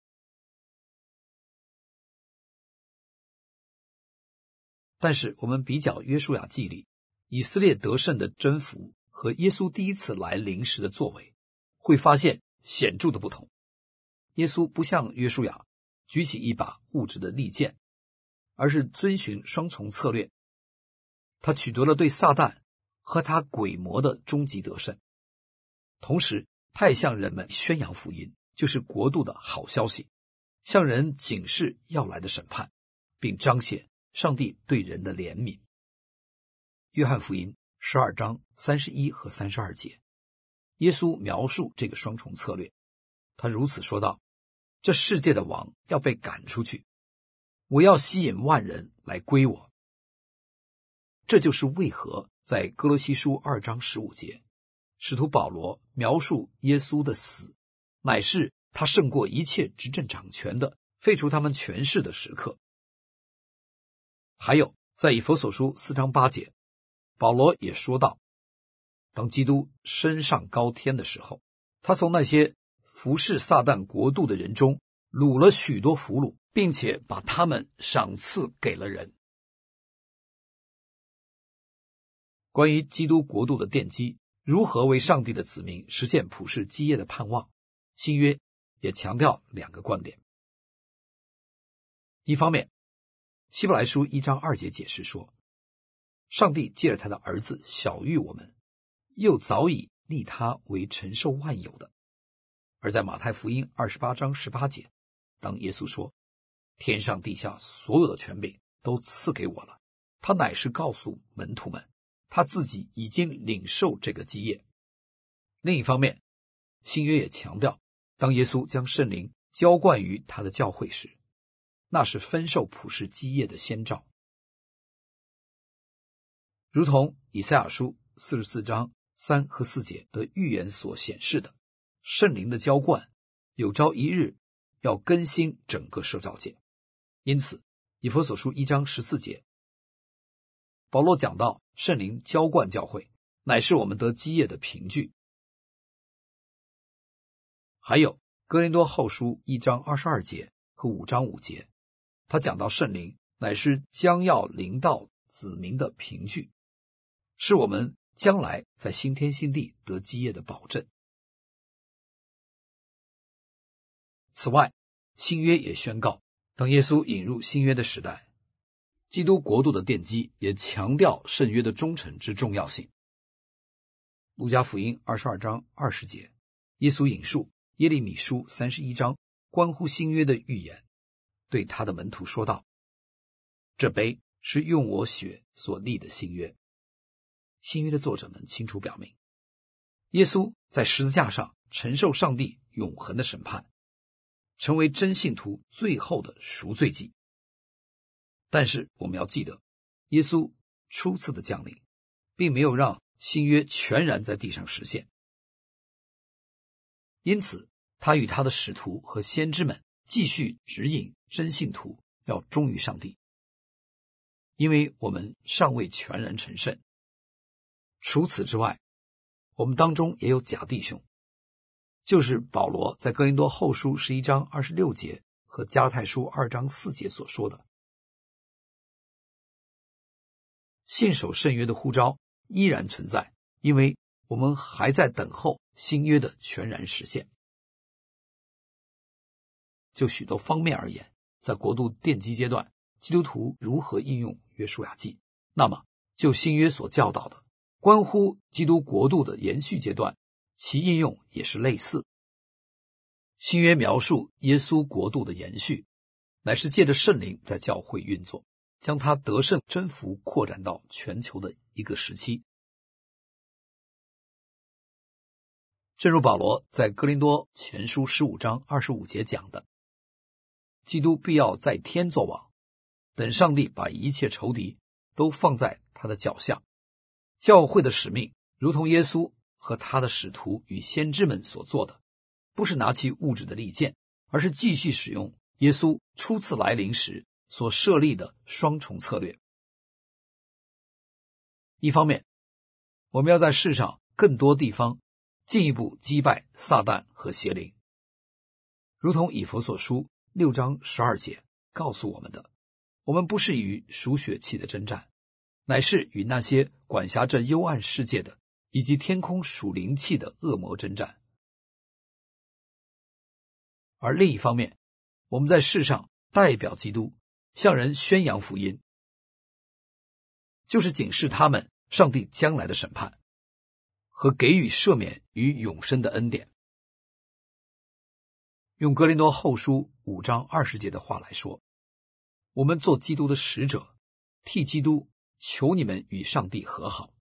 [SPEAKER 1] 但是我们比较约书亚记里以色列得胜的征服和耶稣第一次来临时的作为，会发现显著的不同。耶稣不像约书亚举起一把物质的利剑，而是遵循双重策略。他取得了对撒旦和他鬼魔的终极得胜，同时他也向人们宣扬福音，就是国度的好消息，向人警示要来的审判，并彰显上帝对人的怜悯。约翰福音12章31和32节，耶稣描述这个双重策略，他如此说道：这世界的王要被赶出去，我要吸引万人来归我。这就是为何在哥罗西书2章15节，使徒保罗描述耶稣的死乃是他胜过一切执政掌权的，废除他们权势的时刻。还有在以弗所书4章8节，保罗也说到，当基督升上高天的时候，他从那些服侍撒旦国度的人中掳了许多俘虏，并且把他们赏赐给了人。关于基督国度的奠基，如何为上帝的子民实现普世基业的盼望，新约也强调2个观点。一方面，希伯来书1章2节解释说，上帝借着他的儿子晓谕我们，又早已立他为承受万有的。而在马太福音28章18节，当耶稣说，天上地下所有的权柄都赐给我了，他乃是告诉门徒们，他自己已经领受这个基业。另一方面，新约也强调，当耶稣将圣灵浇灌于他的教会时，那是分受普世基业的先兆。如同以赛亚书44章3和4节的预言所显示的，圣灵的浇灌有朝一日要更新整个受造界。因此以弗所书1章14节，保罗讲到圣灵浇灌教会乃是我们得基业的凭据。还有哥林多后书1章22节和5章5节，他讲到圣灵乃是将要临到子民的凭据，是我们将来在新天新地得基业的保证。此外，新约也宣告，当耶稣引入新约的时代，基督国度的奠基也强调圣约的忠诚之重要性。路加福音22章20节，耶稣引述耶利米书31章关乎新约的预言，对他的门徒说道，这杯是用我血所立的新约。新约的作者们清楚表明，耶稣在十字架上承受上帝永恒的审判，成为真信徒最后的赎罪祭。但是我们要记得，耶稣初次的降临并没有让新约全然在地上实现，因此他与他的使徒和先知们继续指引真信徒要忠于上帝，因为我们尚未全然成圣。除此之外，我们当中也有假弟兄， 就是保罗在哥林多后书11章26节和加拉太书2章4节所说的。信守圣约的呼召依然存在，因为我们还在等候新约的全然实现。就许多方面而言，在国度奠基阶段，基督徒如何应用约书亚记，那么就新约所教导的关乎基督国度的延续阶段，其应用也是类似。新约描述耶稣国度的延续，乃是借着圣灵在教会运作，将他得胜征服扩展到全球的一个时期。正如保罗在哥林多前书15章25节讲的，基督必要在天作王，等上帝把一切仇敌都放在他的脚下。教会的使命如同耶稣和他的使徒与先知们所做的，不是拿起物质的利剑，而是继续使用耶稣初次来临时所设立的双重策略。一方面，我们要在世上更多地方进一步击败撒旦和邪灵，如同以弗所书6章12节告诉我们的，我们不是与属血气的征战，乃是与那些管辖这幽暗世界的以及天空属灵气的恶魔征战。而另一方面，我们在世上代表基督，向人宣扬福音，就是警示他们上帝将来的审判和给予赦免与永生的恩典。用哥林多后书5章20节的话来说，我们做基督的使者，替基督求你们与上帝和好。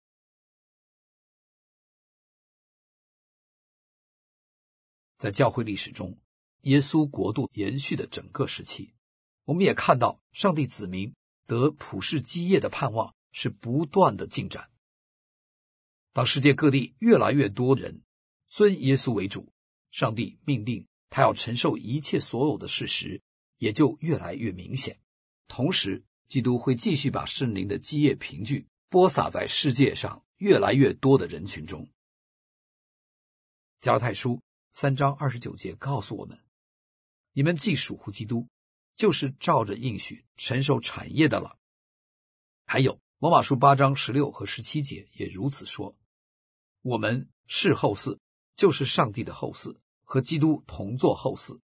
[SPEAKER 1] 在教会历史中，耶稣国度延续的整个时期，我们也看到上帝子民得普世基业的盼望是不断的进展。当世界各地越来越多人尊耶稣为主，上帝命定他要承受一切所有的事实也就越来越明显。同时，基督会继续把圣灵的基业凭据播撒在世界上越来越多的人群中。加拉太书3章29节告诉我们，你们既属乎基督，就是照着应许承受产业的了。还有罗马书8章16和17节也如此说，我们是后嗣，就是上帝的后嗣，和基督同作后嗣。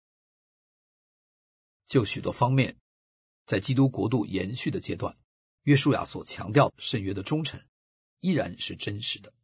[SPEAKER 1] 就许多方面，在基督国度延续的阶段，约书亚所强调圣约的忠诚依然是真实的。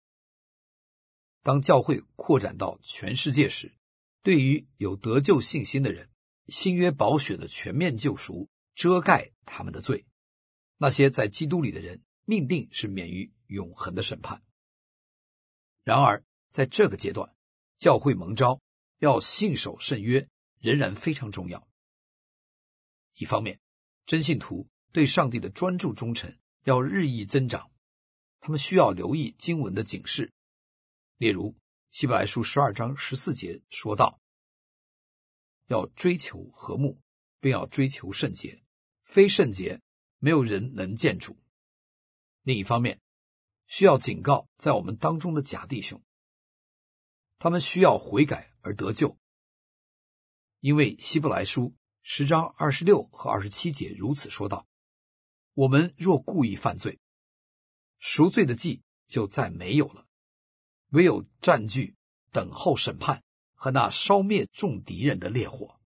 [SPEAKER 1] 当教会扩展到全世界时，对于有得救信心的人，新约宝血的全面救赎遮盖他们的罪，那些在基督里的人命定是免于永恒的审判。然而在这个阶段，教会蒙召要信守圣约仍然非常重要。一方面，真信徒对上帝的专注忠诚要日益增长，他们需要留意经文的警示。例如希伯来书12章14节说道，要追求和睦，并要追求圣洁，非圣洁没有人能见主。另一方面，需要警告在我们当中的假弟兄，他们需要悔改而得救，因为希伯来书10章26和27节如此说道，我们若故意犯罪，赎罪的祭就再没有了，唯有占据等候审判和那烧灭众敌人的烈火。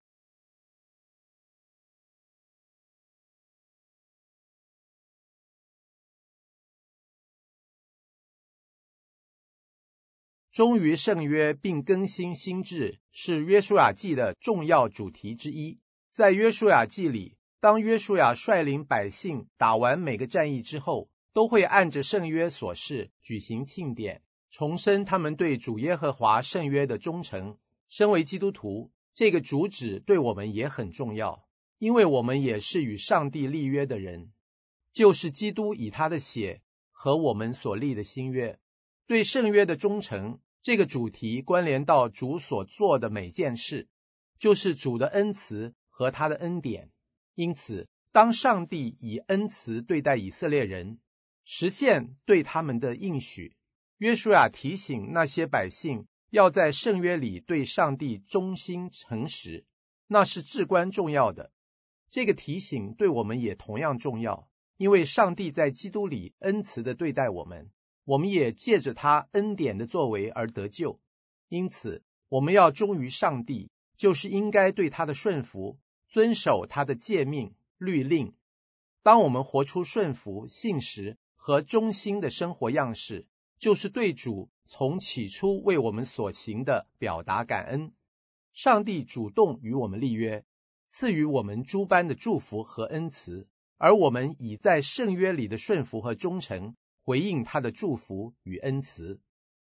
[SPEAKER 3] 忠于圣约并更新心智是约书亚记的重要主题之一。在约书亚记里，当约书亚率领百姓打完每个战役之后，都会按着圣约所示举行庆典，重申他们对主耶和华圣约的忠诚。身为基督徒，这个主旨对我们也很重要，因为我们也是与上帝立约的人，就是基督以他的血和我们所立的新约。对圣约的忠诚这个主题关联到主所做的每件事，就是主的恩慈和他的恩典。因此，当上帝以恩慈对待以色列人，实现对他们的应许，约书亚提醒那些百姓要在圣约里对上帝忠心诚实，那是至关重要的。这个提醒对我们也同样重要，因为上帝在基督里恩慈地对待我们，我们也借着他恩典的作为而得救。因此，我们要忠于上帝，就是应该对他的顺服，遵守他的诫命、律令。当我们活出顺服、信实和忠心的生活样式，就是对主从起初为我们所行的表达感恩。上帝主动与我们立约，赐予我们诸般的祝福和恩慈，而我们以在圣约里的顺服和忠诚回应他的祝福与恩慈。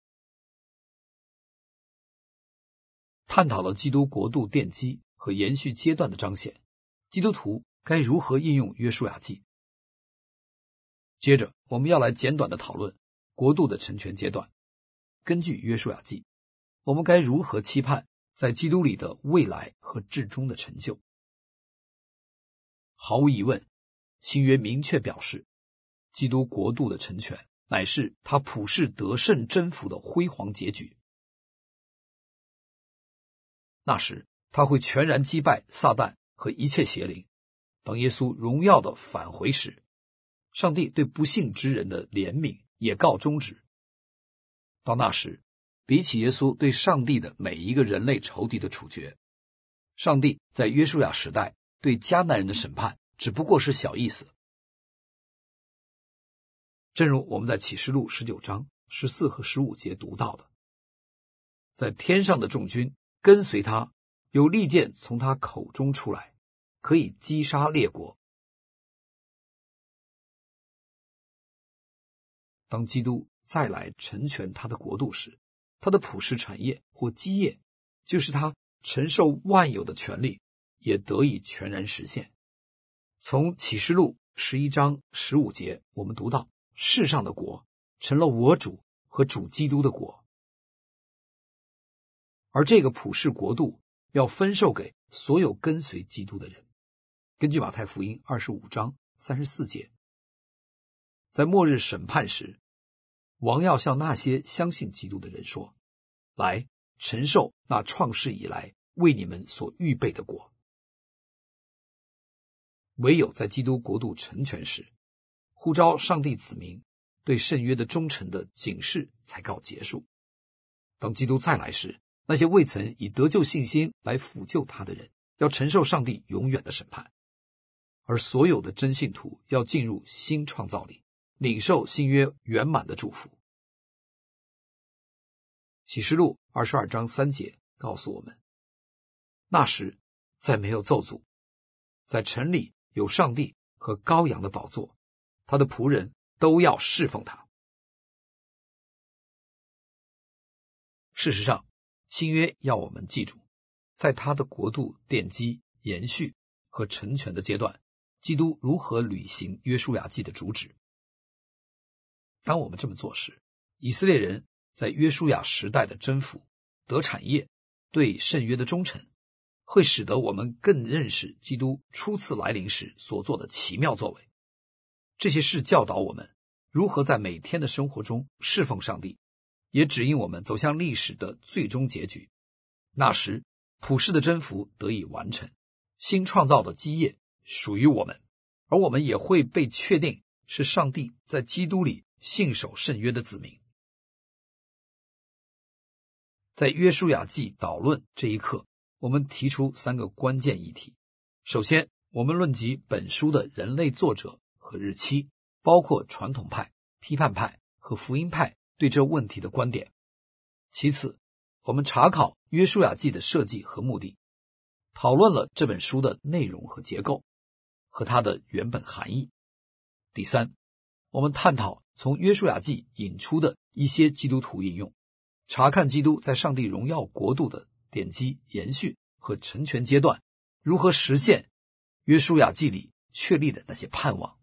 [SPEAKER 1] 探讨了基督国度奠基和延续阶段的彰显，基督徒该如何应用约书亚记？接着我们要来简短的讨论国度的成全阶段。根据约书亚记，我们该如何期盼在基督里的未来和至终的成就？毫无疑问，新约明确表示，基督国度的成全乃是他普世得胜征服的辉煌结局。那时他会全然击败撒旦和一切邪灵。当耶稣荣耀的返回时，上帝对不信之人的怜悯也告终止。到那时，比起耶稣对上帝的每一个人类仇敌的处决，上帝在约书亚时代对迦南人的审判只不过是小意思。正如我们在启示录19章14和15节读到的，在天上的众军跟随他，有利剑从他口中出来，可以击杀列国。当基督再来成全他的国度时，他的普世产业或基业，就是他承受万有的权利，也得以全然实现。从启示录11章15节我们读到，世上的国成了我主和主基督的国，而这个普世国度要分授给所有跟随基督的人。根据马太福音25章34节，在末日审判时，王要向那些相信基督的人说，来承受那创世以来为你们所预备的国。唯有在基督国度成全时，呼召上帝子民对圣约的忠诚的警示才告结束。当基督再来时，那些未曾以得救信心来辅救他的人，要承受上帝永远的审判，而所有的真信徒要进入新创造里，领受新约圆满的祝福。启示录22章3节告诉我们，那时再没有咒诅，在城里有上帝和羔羊的宝座，他的仆人都要侍奉他。事实上，新约要我们记住，在他的国度奠基、延续和成全的阶段，基督如何履行约书亚记的主旨。当我们这么做时，以色列人在约书亚时代的征服、得产业、对圣约的忠诚，会使得我们更认识基督初次来临时所做的奇妙作为。这些事教导我们如何在每天的生活中侍奉上帝，也指引我们走向历史的最终结局。那时，普世的征服得以完成，新创造的基业属于我们，而我们也会被确定是上帝在基督里信守圣约的子民。在约书亚记导论这一课，我们提出3个关键议题。首先，我们论及本书的人类作者和日期，包括传统派、批判派和福音派对这问题的观点。其次，我们查考约书亚记的设计和目的，讨论了这本书的内容和结构和它的原本含义。第三，我们探讨从约书亚记引出的一些基督徒应用，查看基督在上帝荣耀国度的奠基、延续和成全阶段如何实现约书亚记里确立的那些盼望。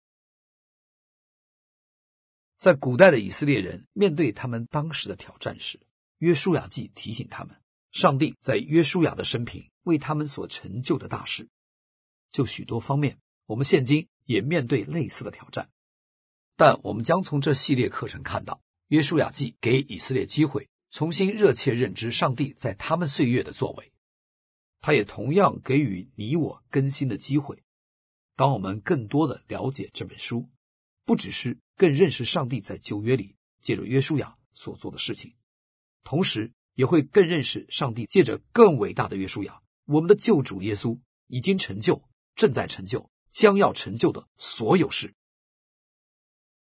[SPEAKER 1] 在古代的以色列人面对他们当时的挑战时，约书亚记提醒他们，上帝在约书亚的生平为他们所成就的大事。就许多方面，我们现今也面对类似的挑战，但我们将从这系列课程看到，约书亚记给以色列机会重新热切认知上帝在他们岁月的作为。他也同样给予你我更新的机会。当我们更多的了解这本书，不只是更认识上帝在旧约里借着约书亚所做的事情，同时也会更认识上帝借着更伟大的约书亚，我们的救主耶稣已经成就、正在成就、将要成就的所有事。